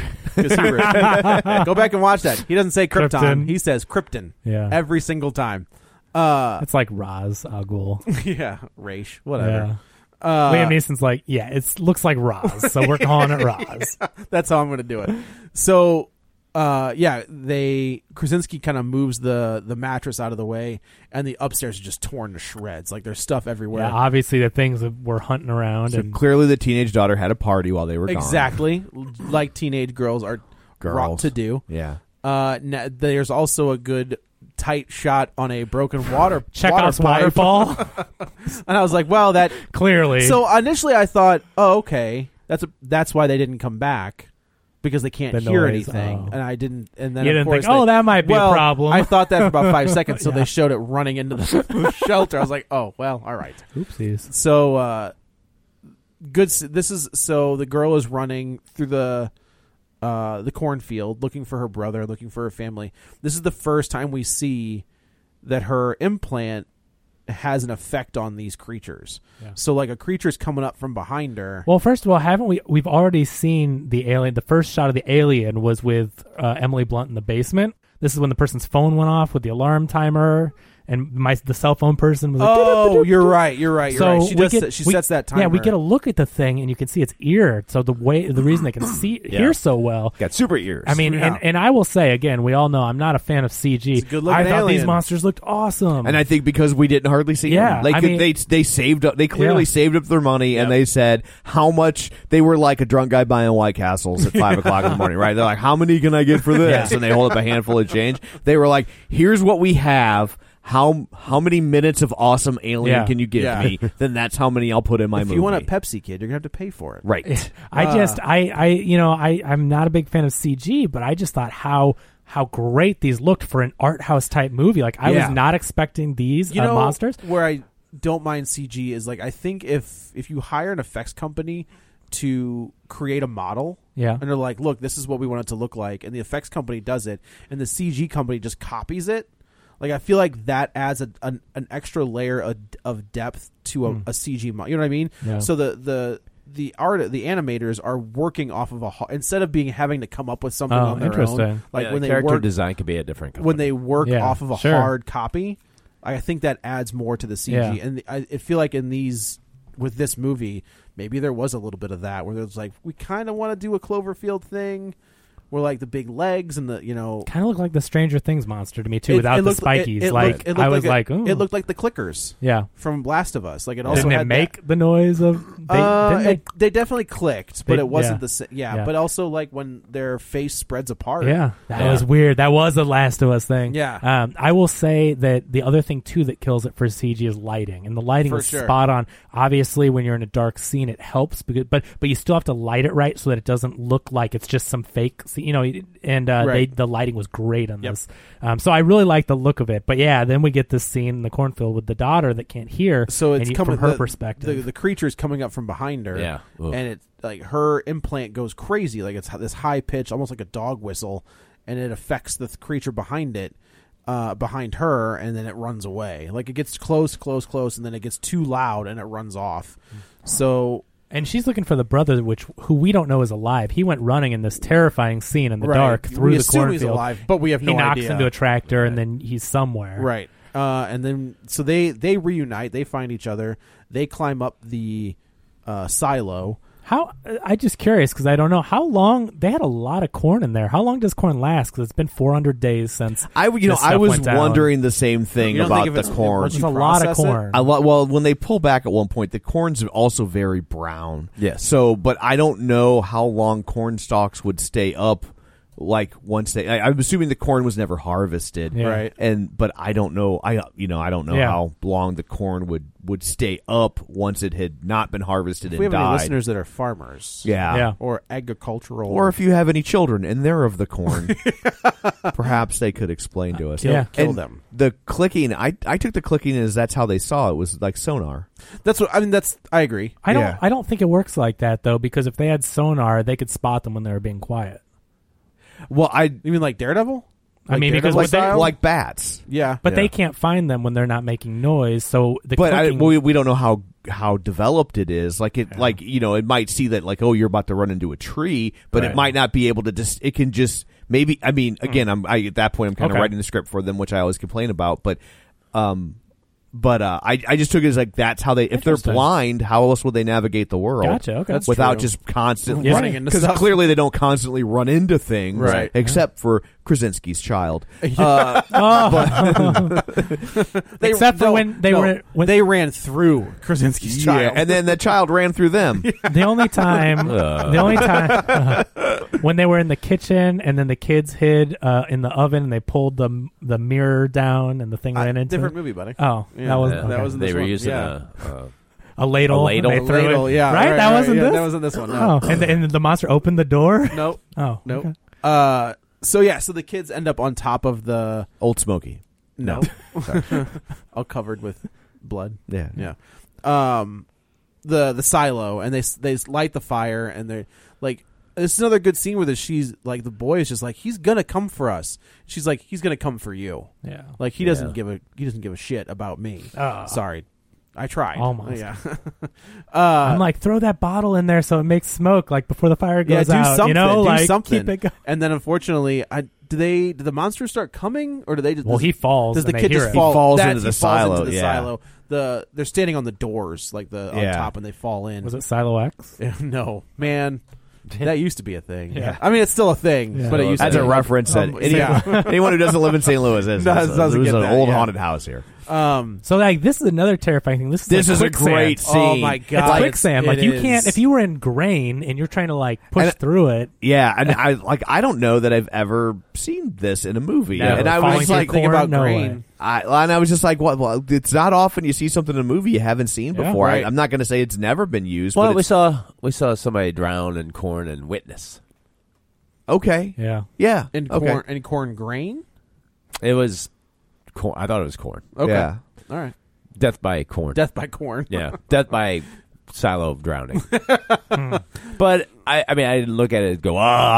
Speaker 10: Go back and watch that. He doesn't say Krypton. He says Krypton.
Speaker 12: Yeah,
Speaker 10: every single time.
Speaker 12: It's like Ra's al Ghul.
Speaker 10: Yeah, Raish, whatever.
Speaker 12: Yeah. Liam Neeson's like, yeah, it looks like Ra's, so we're calling it Ra's.
Speaker 10: That's how I'm going to do it. So, Krasinski kind of moves the mattress out of the way, and the upstairs is just torn to shreds. Like there's stuff everywhere.
Speaker 12: Yeah, obviously the things that were hunting around.
Speaker 11: So clearly the teenage daughter had a party while they were gone.
Speaker 10: Exactly, like teenage girls are wont to do.
Speaker 11: Yeah.
Speaker 10: There's also a good tight shot on a broken
Speaker 12: Chekhov's waterfall.
Speaker 10: And I was like, well, that
Speaker 12: clearly.
Speaker 10: So initially I thought, oh, okay, that's why they didn't come back, because they can't hear anything. And I didn't. And then
Speaker 12: you didn't think, that might be a problem.
Speaker 10: I thought that for about 5 seconds. So they showed it running into the shelter. I was like, oh, well, all right.
Speaker 12: Oopsies.
Speaker 10: So good. So the girl is running through the cornfield, looking for her brother, looking for her family. This is the first time we see that her implant has an effect on these creatures. Yeah. So like a creature's coming up from behind her.
Speaker 12: Well, first of all, haven't we've already seen the alien. The first shot of the alien was with Emily Blunt in the basement. This is when the person's phone went off with the alarm timer. And the cell phone person was like,
Speaker 10: "Oh, you're right. She sets that timer."
Speaker 12: Yeah, we get a look at the thing, and you can see its ear. So the reason they can hear so well,
Speaker 11: got super ears.
Speaker 12: I mean, and I will say again, we all know I'm not a fan of CG. I thought these monsters looked awesome,
Speaker 11: and I think because we didn't hardly see them, they saved up. They clearly saved up their money, and they said how much they were like a drunk guy buying White Castles at 5 o'clock in the morning. Right? They're like, "How many can I get for this?" And they hold up a handful of change. They were like, "Here's what we have. How many minutes of awesome alien can you give me? Then that's how many I'll put in my movie."
Speaker 10: If you want a Pepsi, kid, you're gonna have to pay for it.
Speaker 11: Right.
Speaker 12: I'm not a big fan of CG, but I just thought how great these looked for an art house type movie. Like I was not expecting these monsters.
Speaker 10: Where I don't mind CG is like I think if you hire an effects company to create a model, and they're like, "Look, this is what we want it to look like," and the effects company does it, and the CG company just copies it. Like I feel like that adds an extra layer of depth to a CG model. You know what I mean?
Speaker 12: Yeah.
Speaker 10: So the animators are working off of instead of having to come up with something on their own. Like when
Speaker 11: character design could be a different company.
Speaker 10: When they work off of a hard copy, I think that adds more to the CG.
Speaker 12: Yeah.
Speaker 10: And I feel like with this movie, maybe there was a little bit of that where there's like we kind of want to do a Cloverfield thing. Where like the big legs and the
Speaker 12: kind of looked like the Stranger Things monster to me too, without the spikies. It
Speaker 10: looked like the clickers, from Last of Us. Like it also
Speaker 12: didn't it make the noise of
Speaker 10: they definitely clicked, but it wasn't But also like when their face spreads apart.
Speaker 12: Yeah, that was weird. That was the Last of Us thing.
Speaker 10: Yeah,
Speaker 12: I will say that the other thing too that kills it for CG is lighting, and the lighting was spot on. Obviously, when you're in a dark scene, it helps, but you still have to light it right so that it doesn't look like it's just some fake. The lighting was great on this. So I really like the look of it. But then we get this scene in the cornfield with the daughter that can't hear.
Speaker 10: So it's
Speaker 12: from her perspective.
Speaker 10: The creature's coming up from behind her.
Speaker 11: Yeah.
Speaker 10: And it's like her implant goes crazy. Like it's this high pitch, almost like a dog whistle, and it affects the creature behind it. Behind her, and then it runs away. Like it gets close, and then it gets too loud, and it runs off. So,
Speaker 12: and she's looking for the brother, who we don't know is alive. He went running in this terrifying scene in the dark through the cornfield.
Speaker 10: He's alive, but we have no idea.
Speaker 12: He knocks into a tractor, and then he's somewhere.
Speaker 10: Right, and then so they reunite. They find each other. They climb up the silo.
Speaker 12: I'm just curious because I don't know how long they had a lot of corn in there. How long does corn last? Because it's been 400 days since
Speaker 11: I was wondering the same thing about the corn.
Speaker 12: It's a lot of corn.
Speaker 11: Well, when they pull back at one point, the corn's also very brown.
Speaker 10: Yes.
Speaker 11: So, but I don't know how long corn stalks would stay up like once I'm assuming the corn was never harvested,
Speaker 10: right?
Speaker 11: But I don't know. I don't know how long the corn would stay up once it had not been harvested and died.
Speaker 10: If we have any listeners that are farmers, or agricultural,
Speaker 11: or if you have any children and they're of the corn, perhaps they could explain to us.
Speaker 10: Kill them.
Speaker 11: The clicking, I took the clicking as that's how they saw it, was like sonar.
Speaker 10: That's what I mean. I agree.
Speaker 12: I don't think it works like that though, because if they had sonar, they could spot them when they were being quiet.
Speaker 11: Well,
Speaker 10: you mean like Daredevil?
Speaker 12: I mean, because
Speaker 11: like bats,
Speaker 12: but they can't find them when they're not making noise. So,
Speaker 11: we don't know how developed it is. Like it, it might see that like, oh, you're about to run into a tree, but it might not be able to just. It can just maybe. I mean, again, at that point, I'm kind of writing the script for them, which I always complain about, but. I just took it as like that's how they. If they're blind, how else would they navigate the world?
Speaker 12: Gotcha. Okay, that's
Speaker 11: without
Speaker 10: true.
Speaker 11: Just constantly
Speaker 10: running into stuff.
Speaker 11: Because clearly they don't constantly run into things,
Speaker 10: right?
Speaker 11: Except for Krasinski's child.
Speaker 12: Except for when
Speaker 10: they ran through Krasinski's child,
Speaker 11: and then the child ran through them.
Speaker 12: The only time when they were in the kitchen, and then the kids hid in the oven, and they pulled the mirror down, and the thing ran into
Speaker 10: different movie, buddy.
Speaker 12: Oh.
Speaker 10: Yeah, that wasn't
Speaker 13: they
Speaker 10: this
Speaker 13: were
Speaker 10: one.
Speaker 13: using
Speaker 12: a ladle.
Speaker 13: A ladle.
Speaker 12: And they threw it.
Speaker 10: Yeah,
Speaker 12: right. That wasn't this.
Speaker 10: That wasn't this one. No.
Speaker 12: Oh, and the monster opened the door.
Speaker 10: Nope.
Speaker 12: Oh,
Speaker 10: nope.
Speaker 12: Okay.
Speaker 10: So the kids end up on top of the
Speaker 11: Old Smoky.
Speaker 10: No, all covered with blood.
Speaker 11: Yeah.
Speaker 10: The silo, and they light the fire, and they're like. This is another good scene where she's like, the boy is just like, he's gonna come for us. She's like, he's gonna come for you.
Speaker 12: Yeah,
Speaker 10: like he doesn't give a shit about me. Sorry, I tried.
Speaker 12: Almost.
Speaker 10: Yeah.
Speaker 12: I'm like, throw that bottle in there so it makes smoke, like before the fire goes out.
Speaker 10: Something,
Speaker 12: do
Speaker 10: something.
Speaker 12: Keep it going.
Speaker 10: And then unfortunately, did the monsters start coming, or do they?
Speaker 12: He falls.
Speaker 10: Does the kid just fall? He falls into the silo. They're standing on the doors, like on top, and they fall in.
Speaker 12: Was it Silo X?
Speaker 10: No, man. That used to be a thing. Yeah. I mean, it's still a thing, but it used
Speaker 11: to be. That's a reference that anyone who doesn't live in St. Louis is.
Speaker 10: Doesn't get
Speaker 11: an
Speaker 10: that,
Speaker 11: old haunted house here.
Speaker 12: So like this is another terrifying thing. This is
Speaker 11: a great scene.
Speaker 10: Oh my god,
Speaker 12: it's quicksand. Like you can't if you were in grain and you're trying to like push through it.
Speaker 11: Yeah, and I don't know that I've ever seen this in a movie.
Speaker 12: No,
Speaker 11: and I was like
Speaker 10: thinking about grain.
Speaker 11: I was just like, well, it's not often you see something in a movie you haven't seen before.
Speaker 10: Right.
Speaker 11: I'm not going to say it's never been used.
Speaker 13: Well,
Speaker 11: but
Speaker 13: we saw somebody drown in corn and Witness.
Speaker 11: Okay.
Speaker 12: Yeah.
Speaker 10: In corn, and corn grain.
Speaker 13: It was corn. I thought it was corn.
Speaker 10: Okay.
Speaker 11: Yeah.
Speaker 10: All right.
Speaker 13: Death by corn.
Speaker 10: Death by corn.
Speaker 13: Yeah. Death by silo drowning. But I mean, I didn't look at it and go,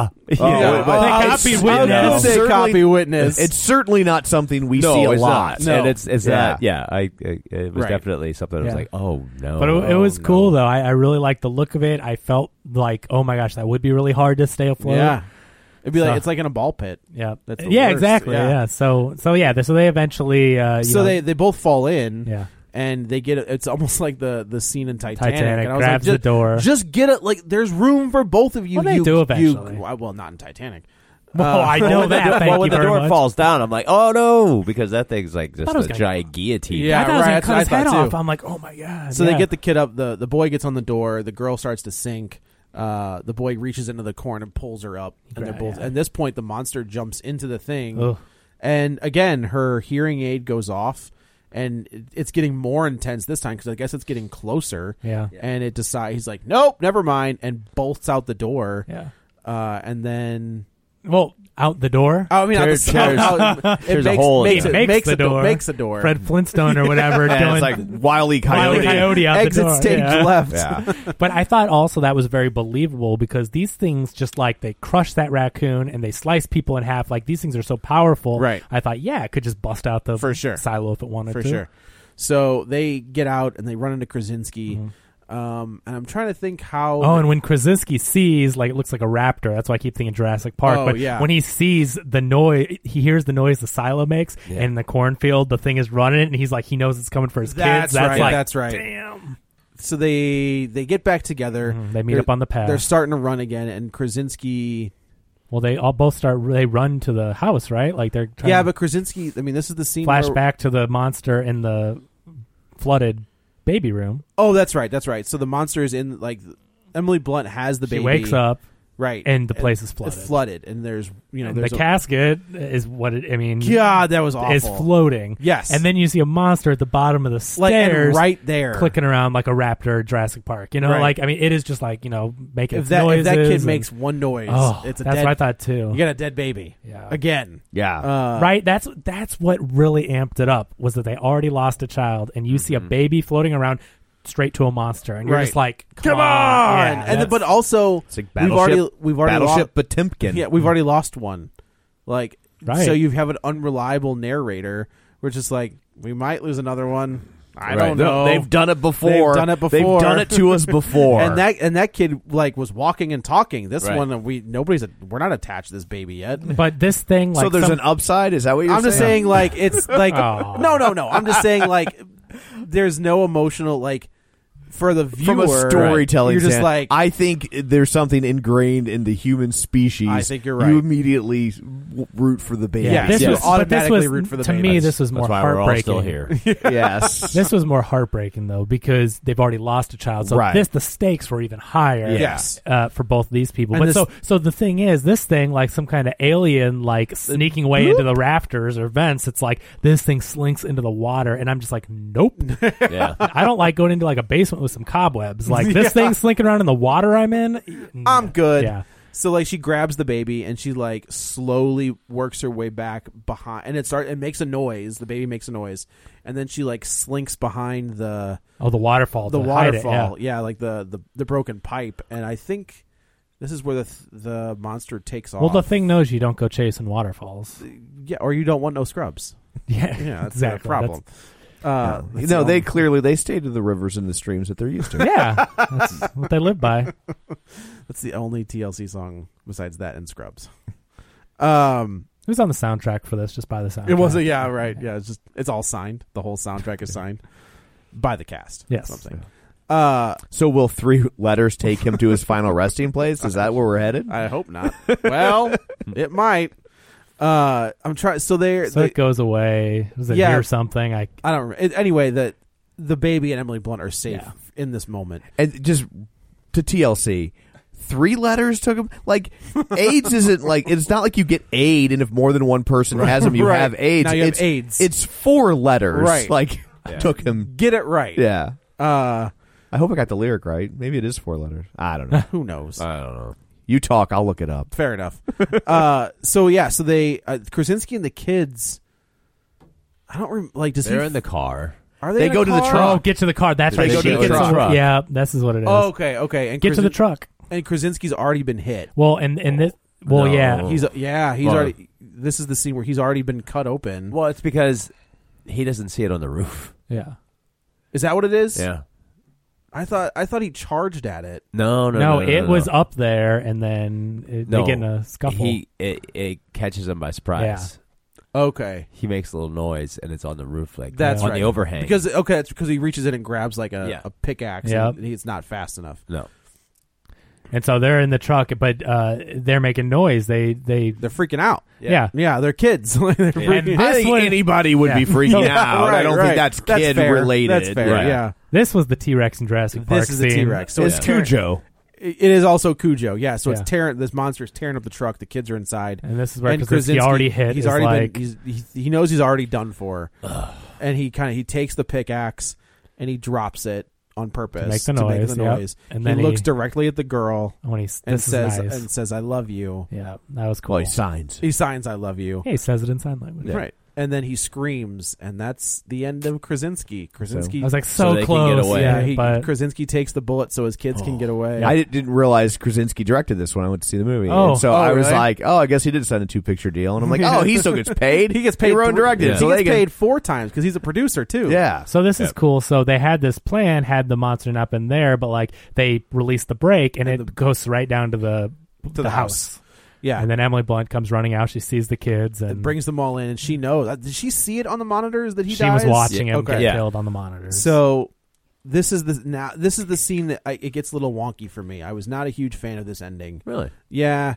Speaker 10: copy witness.
Speaker 11: It's certainly not something we see a lot.
Speaker 13: No. And it's not. Yeah. It was definitely something that was like, oh no.
Speaker 12: But it was cool though. I really liked the look of it. I felt like, oh my gosh, that would be really hard to stay afloat.
Speaker 10: Yeah. It'd be like it's like in a ball pit.
Speaker 12: Yeah.
Speaker 10: That's the worst.
Speaker 12: Exactly. Yeah. So they eventually
Speaker 10: they both fall in.
Speaker 12: Yeah.
Speaker 10: And they get it. It's almost like the scene in Titanic.
Speaker 12: And I was
Speaker 10: grabs
Speaker 12: the door.
Speaker 10: Just get it. Like there's room for both of you.
Speaker 12: Well, they do eventually.
Speaker 10: Well, not in Titanic.
Speaker 12: Well, I know that.
Speaker 13: When the door falls down, I'm like, oh no, because that thing's like just a giant guillotine.
Speaker 12: Yeah, I thought it was gonna cut his head off. I'm like, oh my god.
Speaker 10: So they get the kid up. The boy gets on the door. The girl starts to sink. The boy reaches into the corn and pulls her up, and they're both. At this point, the monster jumps into the thing, and again, her hearing aid goes off. And it's getting more intense this time because I guess it's getting closer.
Speaker 12: Yeah.
Speaker 10: And it decides, he's like, nope, never mind, and bolts out the door.
Speaker 12: Yeah.
Speaker 10: And then.
Speaker 12: Well, out the door?
Speaker 10: Oh, I mean,
Speaker 13: there's a hole.
Speaker 12: Makes the door.
Speaker 10: Makes the door.
Speaker 12: Fred Flintstone or whatever.
Speaker 11: It's like Wile E. Coyote.
Speaker 12: Out
Speaker 10: Exit
Speaker 12: the door.
Speaker 10: stage left.
Speaker 11: Yeah.
Speaker 12: But I thought also that was very believable because these things just like they crush that raccoon and they slice people in half. Like these things are so powerful.
Speaker 10: Right.
Speaker 12: I thought, it could just bust out the
Speaker 10: For sure.
Speaker 12: silo if it wanted to.
Speaker 10: For sure. So they get out and they run into Krasinski. Mm-hmm. And I'm trying to think how.
Speaker 12: Oh, and when Krasinski sees, like, it looks like a raptor. That's why I keep thinking Jurassic Park. But when he sees the noise, he hears the noise the silo makes, and in the cornfield, the thing is running, and he's like, he knows it's coming for his kids.
Speaker 10: That's right.
Speaker 12: Damn.
Speaker 10: So they get back together.
Speaker 12: They meet up on the path.
Speaker 10: They're starting to run again, and Krasinski.
Speaker 12: Well, they all both start. They run to the house, right? Like they're trying
Speaker 10: but Krasinski. I mean, this is the scene.
Speaker 12: Flashback to the monster in the flooded baby room.
Speaker 10: Oh, that's right. So the monster is in, like, Emily Blunt has the baby.
Speaker 12: She wakes up.
Speaker 10: Right.
Speaker 12: And the place is flooded.
Speaker 10: It's flooded, and there's
Speaker 12: the casket is what it. I mean,
Speaker 10: God, that was awful.
Speaker 12: Is floating.
Speaker 10: Yes.
Speaker 12: And then you see a monster at the bottom of the stairs,
Speaker 10: right there,
Speaker 12: clicking around like a raptor at Jurassic Park.
Speaker 10: Right.
Speaker 12: It is just like making
Speaker 10: if
Speaker 12: noises.
Speaker 10: If that kid makes one noise, it's
Speaker 12: that's what I thought too.
Speaker 10: You got a dead baby.
Speaker 12: Yeah.
Speaker 10: Again.
Speaker 11: Yeah.
Speaker 12: Right. That's what really amped it up was that they already lost a child, and you see a baby floating around. Straight to a monster, and you're just like, "Come on!"
Speaker 10: Yeah, and but also,
Speaker 11: it's like
Speaker 10: we've already
Speaker 11: Battleship Potemkin.
Speaker 10: Yeah, we've already lost one. Like,
Speaker 12: right.
Speaker 10: So you have an unreliable narrator. We're just like, we might lose another one. I don't know.
Speaker 11: They've done it before. They've done it to us before.
Speaker 10: and that kid was walking and talking. This one, we're not attached to this baby yet.
Speaker 12: But this thing,
Speaker 11: so there's an upside. Is that what you're saying?
Speaker 10: I'm just saying, like it's like no. I'm just saying, like there's no emotional for the viewer,
Speaker 11: from a storytelling
Speaker 10: you're just like,
Speaker 11: I think there's something ingrained in the human species.
Speaker 10: I think you're right.
Speaker 11: You immediately root for the baby.
Speaker 10: Yeah,
Speaker 12: you
Speaker 10: automatically root for the baby.
Speaker 12: To me, this was more heartbreaking.
Speaker 13: We're all still here.
Speaker 11: Yes,
Speaker 12: this was more heartbreaking though because they've already lost a child. So the stakes were even higher.
Speaker 10: Yes,
Speaker 12: for both these people.
Speaker 10: And
Speaker 12: but so the thing is, this thing like some kind of alien sneaking away into the rafters or vents. It's like this thing slinks into the water, and I'm just like, nope.
Speaker 13: Yeah,
Speaker 12: I don't like going into like a basement with some cobwebs. Like this thing slinking around in the water I'm in.
Speaker 10: I'm good.
Speaker 12: Yeah.
Speaker 10: So she grabs the baby and she slowly works her way back behind, and it makes a noise. The baby makes a noise, and then she slinks behind the
Speaker 12: waterfall.
Speaker 10: The waterfall,
Speaker 12: it,
Speaker 10: yeah, like the broken pipe. And I think this is where the monster takes off.
Speaker 12: Well, the thing knows you don't go chasing waterfalls.
Speaker 10: Yeah, or you don't want no scrubs.
Speaker 12: Yeah,
Speaker 10: that's
Speaker 12: exactly.
Speaker 10: the problem.
Speaker 11: They stay to the rivers and the streams that they're used to.
Speaker 12: Yeah, that's what they live by.
Speaker 10: That's the only TLC song besides that and Scrubs.
Speaker 12: Who's on the soundtrack for this? Just by the soundtrack.
Speaker 10: It wasn't. Yeah, right. Yeah, it's all signed. The whole soundtrack is signed by the cast.
Speaker 12: Yes.
Speaker 10: That's what I'm saying.
Speaker 11: So will 3 letters take him to his final resting place? Is that where we're headed?
Speaker 10: I hope not. Well, it might. I'm trying. So
Speaker 12: it goes away. Does it hear something? I
Speaker 10: don't remember. Anyway, the baby and Emily Blunt are safe in this moment.
Speaker 11: And just to TLC, 3 letters took him. Like AIDS isn't it's not like you get AIDS, and if more than one person has them, you have AIDS.
Speaker 10: Now you have AIDS.
Speaker 11: It's 4 letters.
Speaker 10: Right.
Speaker 11: Took him.
Speaker 10: Get it right.
Speaker 11: Yeah. I hope I got the lyric right. Maybe it is 4 letters. I don't know.
Speaker 10: Who knows?
Speaker 13: I don't know.
Speaker 11: You talk, I'll look it up.
Speaker 10: Fair enough. So they Krasinski and the kids. I don't
Speaker 13: They're in the car.
Speaker 10: Are they?
Speaker 11: They go to the
Speaker 10: car?
Speaker 11: truck.
Speaker 12: Oh, get to the car. That's
Speaker 11: They
Speaker 12: right.
Speaker 11: go to the truck.
Speaker 12: Yeah, this is what it is.
Speaker 10: Oh, okay. And
Speaker 12: get to the truck.
Speaker 10: And Krasinski's already been hit.
Speaker 12: Well, and this. Well,
Speaker 13: No.
Speaker 12: yeah.
Speaker 10: He's already. This is the scene where he's already been cut open.
Speaker 13: Well, it's because he doesn't see it on the roof.
Speaker 12: Yeah.
Speaker 10: Is that what it is?
Speaker 13: Yeah.
Speaker 10: I thought he charged at it.
Speaker 13: No.
Speaker 12: It was up there, and then they get in a scuffle.
Speaker 13: It catches him by surprise.
Speaker 10: Okay.
Speaker 13: He makes a little noise, and it's on the roof,
Speaker 10: that's
Speaker 13: on
Speaker 10: right.
Speaker 13: the overhang.
Speaker 10: It's because he reaches in and grabs a pickaxe.
Speaker 12: Yep.
Speaker 10: And it's not fast enough.
Speaker 13: No.
Speaker 12: And so they're in the truck, but they're making noise. They're
Speaker 10: freaking out.
Speaker 12: Yeah,
Speaker 10: they're kids.
Speaker 11: I think anybody would be freaking out. I don't think that's kid related.
Speaker 10: That's fair.
Speaker 11: Right.
Speaker 10: Yeah.
Speaker 12: This was the T-Rex in Jurassic Park.
Speaker 10: This is the T-Rex. So
Speaker 11: it's Cujo.
Speaker 10: It is also Cujo. Yeah. So it's tearing. This monster is tearing up the truck. The kids are inside.
Speaker 12: And this is where Krasinski already hit.
Speaker 10: He's already been. He knows he's already done for. And he takes the pickaxe and he drops it on purpose
Speaker 12: to make the noise.
Speaker 10: And
Speaker 12: then
Speaker 10: he looks directly at the girl
Speaker 12: when
Speaker 10: says "I love you."
Speaker 12: Yeah, that was cool.
Speaker 11: Well, he signs
Speaker 10: "I love you."
Speaker 12: Yeah, he says it in sign language.
Speaker 10: Right. And then he screams, and that's the end of Krasinski.
Speaker 12: I was like, so
Speaker 13: they
Speaker 12: close.
Speaker 13: Can get away.
Speaker 10: Yeah,
Speaker 12: but
Speaker 10: Krasinski takes the bullet so his kids can get away.
Speaker 11: I didn't realize Krasinski directed this when I went to see the movie.
Speaker 12: Oh.
Speaker 11: And so I was
Speaker 10: really?
Speaker 11: like, I guess he did sign a 2-picture deal. And I'm like, he still gets paid.
Speaker 10: He gets paid.
Speaker 11: He wrote and directed.
Speaker 10: Yeah.
Speaker 11: So
Speaker 10: he gets paid 4 times because he's a producer too.
Speaker 11: Yeah.
Speaker 12: So this is cool. So they had this plan, had the monster not been there, but they released the brake, and it goes right down to the house.
Speaker 10: Yeah.
Speaker 12: And then Emily Blunt comes running out. She sees the kids and
Speaker 10: brings them all in, and she knows. Did she see it on the monitors that he
Speaker 12: she
Speaker 10: dies?
Speaker 12: was watching him get killed on the monitors.
Speaker 10: So this is the scene that it gets a little wonky for me. I was not a huge fan of this ending.
Speaker 13: Really?
Speaker 10: Yeah.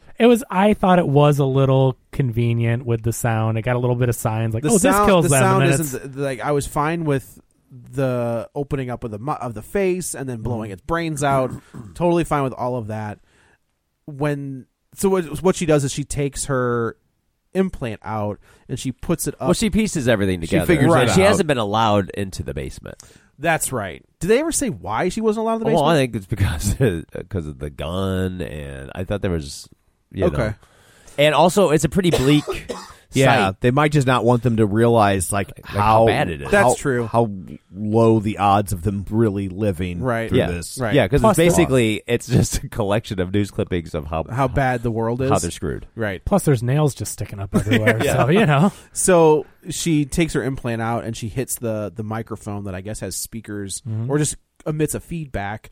Speaker 12: I thought it was a little convenient with the sound. It got a little bit of signs like, this kills them.
Speaker 10: The sound
Speaker 12: isn't
Speaker 10: I was fine with the opening up of the face and then blowing its brains out. Totally fine with all of that. what she does is she takes her implant out and she puts it up.
Speaker 13: Well, she pieces everything together.
Speaker 11: She figures it
Speaker 13: She
Speaker 11: out.
Speaker 13: hasn't been allowed into the basement.
Speaker 10: That's right. Did they ever say why she wasn't allowed in the basement?
Speaker 13: Well, I think it's because of the gun, and I thought there was, you know. And also, it's a pretty bleak site.
Speaker 11: They might just not want them to realize how
Speaker 13: bad it is.
Speaker 10: That's true.
Speaker 11: How low the odds of them really living through this.
Speaker 10: Right.
Speaker 13: Yeah, because it's basically it's just a collection of news clippings of how
Speaker 10: bad the world is,
Speaker 13: how they're screwed.
Speaker 10: Right.
Speaker 12: Plus, there's nails just sticking up everywhere. So you know.
Speaker 10: So she takes her implant out and she hits the microphone that I guess has speakers or just emits a feedback.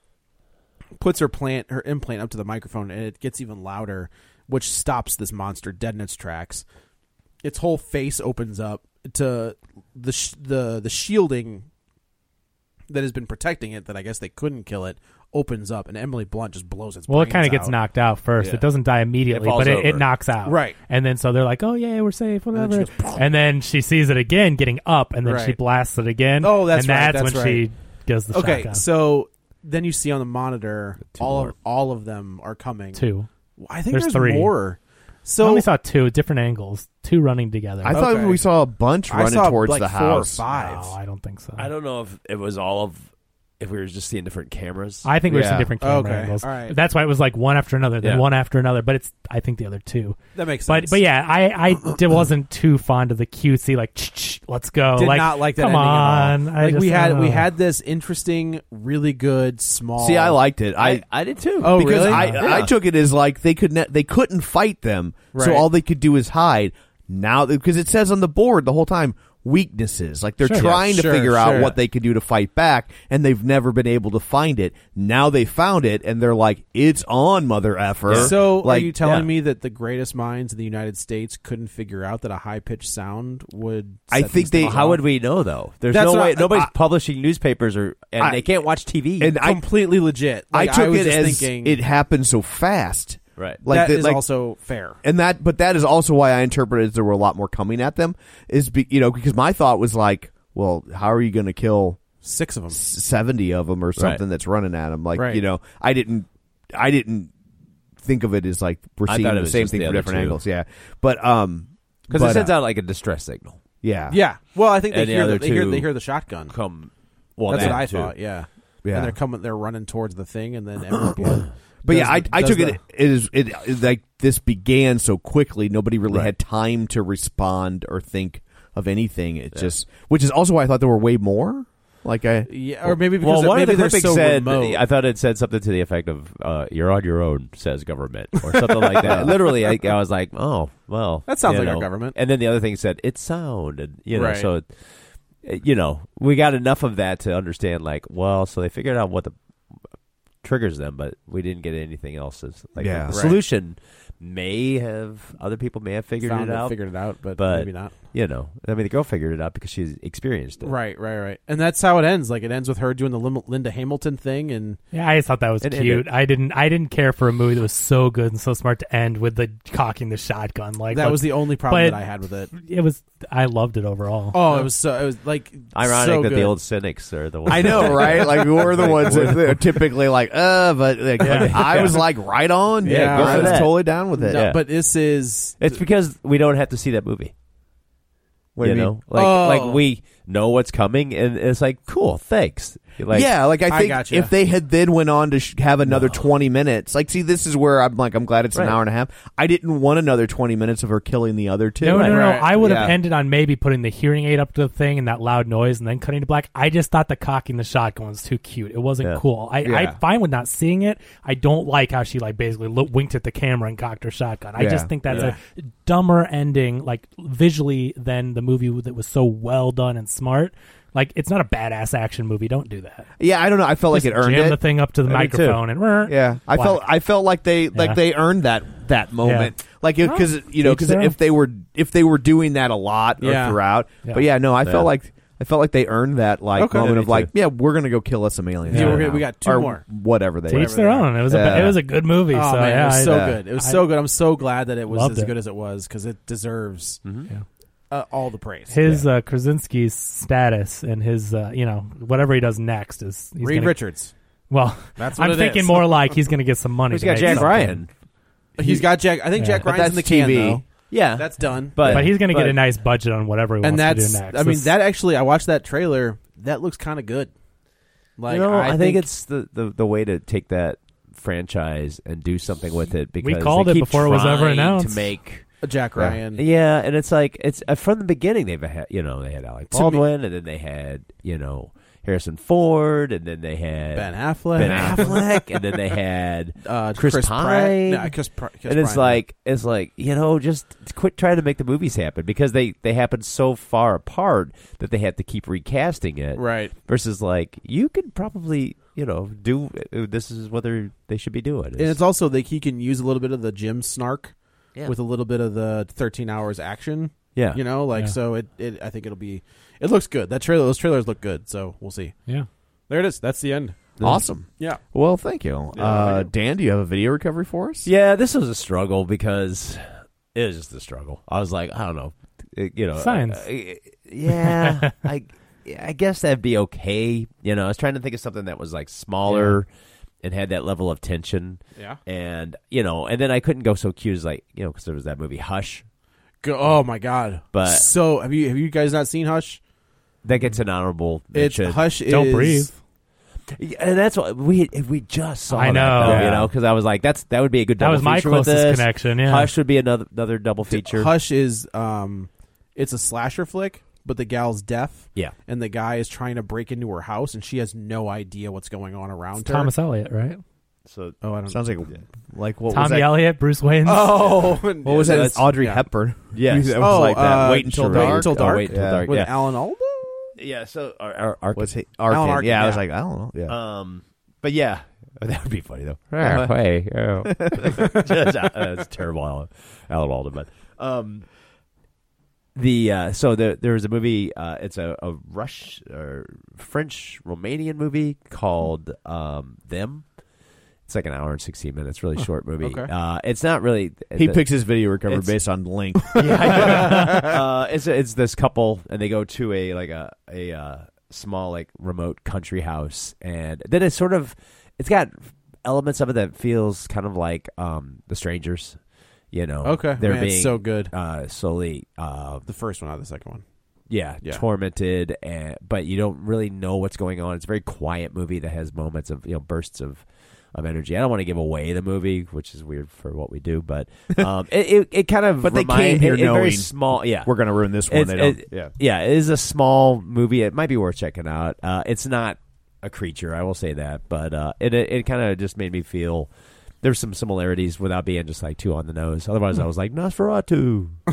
Speaker 10: Puts her implant up to the microphone and it gets even louder, which stops this monster dead in its tracks. Its whole face opens up to the shielding that has been protecting it, that I guess they couldn't kill it, opens up, and Emily Blunt just blows its brains out.
Speaker 12: It kind of gets knocked out first. It doesn't die immediately, but it knocks out.
Speaker 10: Right.
Speaker 12: And then so they're like, oh, yeah, we're safe, whatever. And then she sees it again getting up, and then she blasts it again.
Speaker 10: Oh, that's right.
Speaker 12: And that's when she does the shotgun.
Speaker 10: Okay, so then you see on the monitor, all of them are coming.
Speaker 12: 2.
Speaker 10: I think there's
Speaker 12: 3
Speaker 10: more. So
Speaker 12: I only saw 2 different angles, 2 running together.
Speaker 11: I thought we saw a bunch running towards the house.
Speaker 10: 4 or 5.
Speaker 12: No, I don't think so.
Speaker 13: I don't know if it was all of. If we were just seeing different cameras.
Speaker 12: I think we were seeing different camera angles.
Speaker 10: All right.
Speaker 12: That's why it was like one after another, then one after another. But it's, I think, the other 2.
Speaker 10: That makes sense.
Speaker 12: But yeah, I wasn't too fond of the cutesy, like, let's go.
Speaker 10: Did not like that
Speaker 12: come
Speaker 10: ending
Speaker 12: on.
Speaker 10: at all. We had this interesting, really good, small.
Speaker 11: See, I liked it.
Speaker 13: I did too.
Speaker 10: Oh,
Speaker 11: because
Speaker 10: really?
Speaker 11: I took it as like they couldn't fight them, so all they could do is hide. Now, because it says on the board the whole time, weaknesses. Like they're trying to figure out what they could do to fight back, and they've never been able to find it. Now they found it, and they're like, "It's on, mother effer."
Speaker 10: So, are you telling me that the greatest minds in the United States couldn't figure out that a high pitched sound would?
Speaker 11: I think they.
Speaker 13: How would we know though? There's no way. Nobody's publishing newspapers, and they can't watch TV.
Speaker 10: And completely legit.
Speaker 11: Like, I took it as it happened so fast.
Speaker 13: Right.
Speaker 10: Like that is also fair.
Speaker 11: And but that is also why I interpreted there were a lot more coming at them, because my thought was like, well, how are you going to kill
Speaker 10: 6 of them,
Speaker 11: 70 of them or something that's running at them? Like, I didn't think of it as like we're seeing the same thing from different angles. Yeah. But,
Speaker 13: because it sends out like a distress signal.
Speaker 11: Yeah.
Speaker 10: Yeah. Well, I think they hear the shotgun.
Speaker 13: That's
Speaker 10: what I thought. Yeah.
Speaker 11: Yeah.
Speaker 10: And they're running towards the thing, and then everyone.
Speaker 11: But I took it like this began so quickly. Nobody really had time to respond or think of anything. It just, which is also why I thought there were way more. Like
Speaker 10: or maybe because
Speaker 13: one of the
Speaker 10: they're
Speaker 13: clippings
Speaker 10: so
Speaker 13: said,
Speaker 10: remote.
Speaker 13: I thought it said something to the effect of "You're on your own," says government, or something like that. Literally, I was like, "Oh, well,
Speaker 10: that sounds like our government."
Speaker 13: And then the other thing said, "It's sound," and so we got enough of that to understand. Like, well, so they figured out what the triggers them, but we didn't get anything else. The solution other people may have figured it out,
Speaker 10: but maybe not.
Speaker 13: I mean, the girl figured it out because she's experienced it.
Speaker 10: Right. And that's how it ends. Like, it ends with her doing the Linda Hamilton thing, and
Speaker 12: I just thought that was cute. I didn't care for a movie that was so good and so smart to end with the cocking the shotgun. Like
Speaker 10: that was the only problem that I had with it.
Speaker 12: It was. I loved it overall.
Speaker 10: Oh, it was like
Speaker 13: ironic
Speaker 10: so
Speaker 13: that
Speaker 10: good.
Speaker 13: the old cynics are the ones.
Speaker 11: I know, right? Like we're the ones that are typically like, but like, I was like, right on.
Speaker 10: Yeah,
Speaker 11: I was totally down with it.
Speaker 10: No, but this is.
Speaker 13: It's because we don't have to see that movie. Like we know what's coming, and it's like, cool, thanks. Like,
Speaker 11: I think if they had then went on to have another 20 minutes, like, see, this is where I'm glad it's an hour and a half. I didn't want another 20 minutes of her killing the other two.
Speaker 12: No. I would have ended on maybe putting the hearing aid up to the thing and that loud noise and then cutting to black. I just thought the cocking the shotgun was too cute. It wasn't cool. I'm fine with not seeing it. I don't like how she basically winked at the camera and cocked her shotgun. I just think that's a dumber ending, like visually, than the movie that was so well done and smart. Like, it's not a badass action movie. Don't do that.
Speaker 11: Yeah, I don't know. I felt like it earned
Speaker 12: jam
Speaker 11: it.
Speaker 12: the thing up to the microphone and
Speaker 11: I felt like they earned that moment. Like, because if they were doing that a lot or throughout. But I felt like they earned that moment of like, we're gonna go kill us some aliens.
Speaker 10: Yeah, we got 2 more.
Speaker 11: Whatever they.
Speaker 12: To each their own. It was a good movie.
Speaker 10: Oh,
Speaker 12: so
Speaker 10: man, it was so good. It was so good. I'm so glad that it was as good as it was, because it deserves. All the praise.
Speaker 12: His Krasinski's status and his whatever he does next is
Speaker 10: Reed Richards.
Speaker 12: Well,
Speaker 10: That's what
Speaker 12: I'm thinking more like he's going to get some money.
Speaker 13: He's got Jack Ryan.
Speaker 10: He's got Jack. I think Jack Ryan's in the can, though.
Speaker 13: Yeah,
Speaker 10: that's done.
Speaker 12: But he's going to get a nice budget on whatever he wants to do next.
Speaker 10: I mean, that actually, I watched that trailer. That looks kind of good. Like,
Speaker 13: I think it's the way to take that franchise and do something with it, because
Speaker 12: we called it before it was ever announced
Speaker 13: to make
Speaker 10: a Jack Ryan.
Speaker 13: Yeah, and it's like it's from the beginning they've had they had Alec Baldwin, and then they had Harrison Ford, and then they had
Speaker 10: Ben Affleck,
Speaker 13: and then they had
Speaker 10: Chris
Speaker 13: Pine.
Speaker 10: Chris
Speaker 13: and it's like just quit trying to make the movies happen, because they happen so far apart that they have to keep recasting it.
Speaker 10: Right.
Speaker 13: Versus like you could probably do this is what they should be doing.
Speaker 10: And it's also he can use a little bit of the Jim snark with a little bit of the 13 hours action.
Speaker 13: Yeah.
Speaker 10: So I think it looks good. Those trailers look good, so we'll see.
Speaker 12: Yeah.
Speaker 10: There it is. That's the end.
Speaker 9: Awesome.
Speaker 10: Yeah.
Speaker 9: Well, thank you. Dan, do you have a video recovery for us?
Speaker 13: Yeah, this was a struggle because it was just a struggle. I was like, I don't know.
Speaker 12: Science.
Speaker 13: Yeah. I guess that'd be okay. I was trying to think of something that was like smaller and had that level of tension.
Speaker 10: Yeah.
Speaker 13: And, and then I couldn't go so cute as because there was that movie Hush.
Speaker 10: Oh my God!
Speaker 13: But
Speaker 10: so have you guys not seen Hush?
Speaker 13: That gets an honorable mention.
Speaker 10: Hush.
Speaker 12: Don't breathe.
Speaker 13: And that's what we just saw.
Speaker 12: I know,
Speaker 13: that, because I was like, that would be a good double feature.
Speaker 12: That was my closest connection. Yeah,
Speaker 13: Hush would be another double feature.
Speaker 10: Hush is it's a slasher flick, but the gal's deaf.
Speaker 13: Yeah,
Speaker 10: and the guy is trying to break into her house, and she has no idea what's going on around her.
Speaker 12: Thomas Elliott, right?
Speaker 9: So
Speaker 10: I don't
Speaker 9: sounds
Speaker 10: know.
Speaker 9: like what
Speaker 12: Tommy
Speaker 9: was that?
Speaker 12: Elliott, Bruce Wayne.
Speaker 10: Oh,
Speaker 9: what was that? It's Audrey Hepburn.
Speaker 13: Yes.
Speaker 9: That was like that. Wait until dark.
Speaker 10: Wait until dark.
Speaker 13: Wait until dark.
Speaker 10: With
Speaker 13: Yeah.
Speaker 10: Alan Alda.
Speaker 13: Yeah. So
Speaker 9: was he
Speaker 10: Alan
Speaker 9: Arkin?
Speaker 10: Arkin,
Speaker 9: Yeah, I
Speaker 10: yeah.
Speaker 9: was like, I don't know. Yeah.
Speaker 13: But yeah, that would be funny though. Hey, that's terrible, Alan Alda. But there was a movie. It's a French Romanian movie called Them. It's like an hour and 16 minutes. Really short movie.
Speaker 10: Okay.
Speaker 13: It's not really.
Speaker 9: He picks his video recovery based on length.
Speaker 13: Yeah, it's this couple, and they go to a small remote country house, and then it's got elements of it that feels kind of like The Strangers.
Speaker 10: Okay,
Speaker 13: they're
Speaker 10: man,
Speaker 13: being
Speaker 10: it's so good.
Speaker 13: Slowly,
Speaker 10: the first one, not the second one.
Speaker 13: Yeah, tormented, but you don't really know what's going on. It's a very quiet movie that has moments of bursts of energy. I don't want to give away the movie, which is weird for what we do, but it kind of.
Speaker 9: But they came here knowing
Speaker 13: very small. Yeah,
Speaker 9: we're going to ruin this one.
Speaker 13: It is a small movie. It might be worth checking out. It's not a creature, I will say that, but it kind of just made me feel. There's some similarities without being just too on the nose. Otherwise, I was like Nosferatu, or,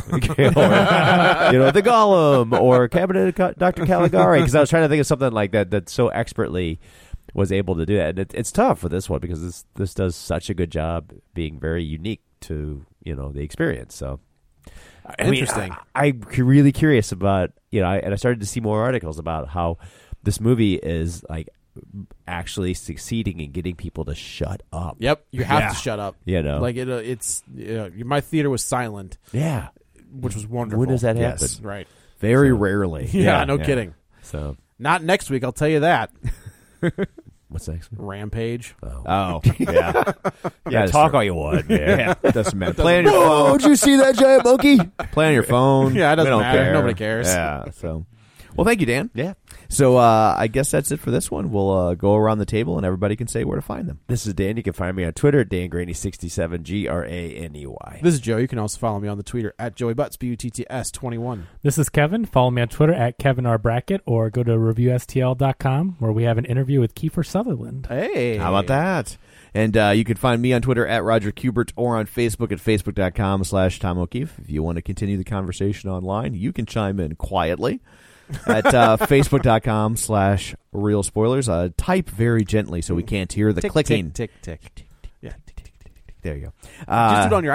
Speaker 13: the Golem, or Cabinet of Dr. Caligari, because I was trying to think of something like that so expertly was able to do that. And it's tough for this one because this does such a good job being very unique to the experience. So
Speaker 10: interesting.
Speaker 13: I'm really curious about and I started to see more articles about how this movie is actually succeeding in getting people to shut up.
Speaker 10: Yep, you have to shut up.
Speaker 13: It's
Speaker 10: my theater was silent.
Speaker 13: Yeah,
Speaker 10: which was wonderful.
Speaker 13: When does that happen?
Speaker 10: Yes, right.
Speaker 9: Very rarely.
Speaker 10: Yeah, no kidding.
Speaker 13: So
Speaker 10: not next week. I'll tell you that.
Speaker 13: What's next week?
Speaker 10: Rampage.
Speaker 9: Oh yeah.
Speaker 13: Yeah, talk all you want.
Speaker 9: Yeah, doesn't matter. Play on your
Speaker 13: phone.
Speaker 9: Whoa, did you see that giant monkey? Play on your phone.
Speaker 10: Yeah, it doesn't
Speaker 9: We don't
Speaker 10: matter.
Speaker 9: care.
Speaker 10: Nobody cares.
Speaker 9: Yeah. So, well, thank you, Dan.
Speaker 13: Yeah.
Speaker 9: So I guess that's it for this one. We'll go around the table and everybody can say where to find them.
Speaker 13: This is Dan. You can find me on Twitter at DanGraney67, GRANEY.
Speaker 10: This is Joe. You can also follow me on the Twitter at Joey Butts, BUTTS21.
Speaker 12: This is Kevin. Follow me on Twitter at KevinRBrackett, or go to reviewstl.com, where we have an interview with Kiefer Sutherland.
Speaker 10: Hey.
Speaker 9: How about that? And you can find me on Twitter at Roger Kubert, or on Facebook at Facebook.com/Tom O'Keefe. If you want to continue the conversation online, you can chime in quietly at Facebook.com/Real Spoilers. Type very gently so we can't hear the clicking.
Speaker 10: Tick, tick, tick. Yeah.
Speaker 9: There you go.
Speaker 10: Just do it on your iPad.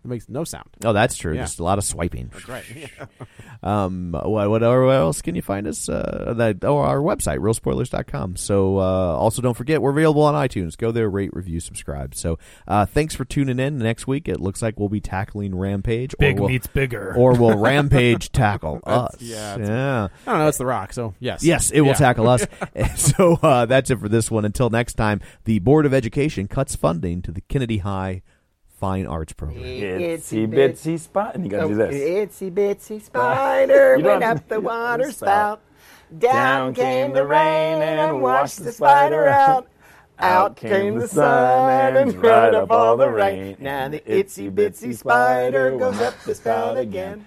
Speaker 10: It makes no sound.
Speaker 11: Oh, that's true. Just a lot of swiping.
Speaker 10: That's right.
Speaker 11: What else can you find us? Our website, realspoilers.com. So also don't forget, we're available on iTunes. Go there, rate, review, subscribe. So thanks for tuning in. Next week, it looks like we'll be tackling Rampage.
Speaker 12: Big meets bigger.
Speaker 11: Or will Rampage tackle us?
Speaker 10: I don't know. It's The Rock, so yes.
Speaker 11: Yes, it will tackle us. So that's it for this one. Until next time, the Board of Education cuts funding to the Kennedy High Fine Arts Program.
Speaker 14: Itsy bitsy spider. And you gotta do this.
Speaker 15: Itsy bitsy spider went up the water spout. Down came the rain and washed the spider out. Out came the sun and dried up all the rain. Now the itsy bitsy spider goes up the spout again.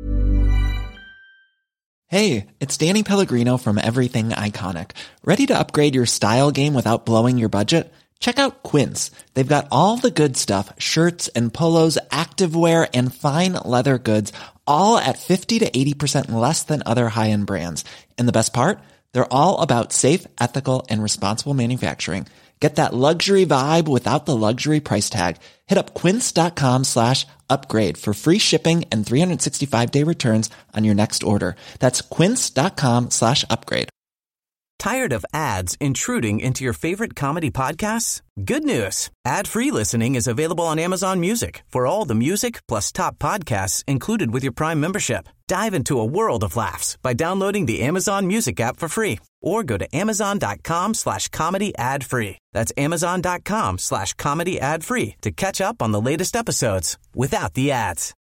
Speaker 16: Hey, it's Danny Pellegrino from Everything Iconic. Ready to upgrade your style game without blowing your budget? Check out Quince. They've got all the good stuff, shirts and polos, activewear, and fine leather goods, all at 50 to 80% less than other high-end brands. And the best part? They're all about safe, ethical, and responsible manufacturing. Get that luxury vibe without the luxury price tag. Hit up quince.com/upgrade for free shipping and 365-day returns on your next order. That's quince.com/upgrade.
Speaker 17: Tired of ads intruding into your favorite comedy podcasts? Good news. Ad-free listening is available on Amazon Music for all the music plus top podcasts included with your Prime membership. Dive into a world of laughs by downloading the Amazon Music app for free or go to amazon.com/comedy ad-free. That's amazon.com/comedy ad-free to catch up on the latest episodes without the ads.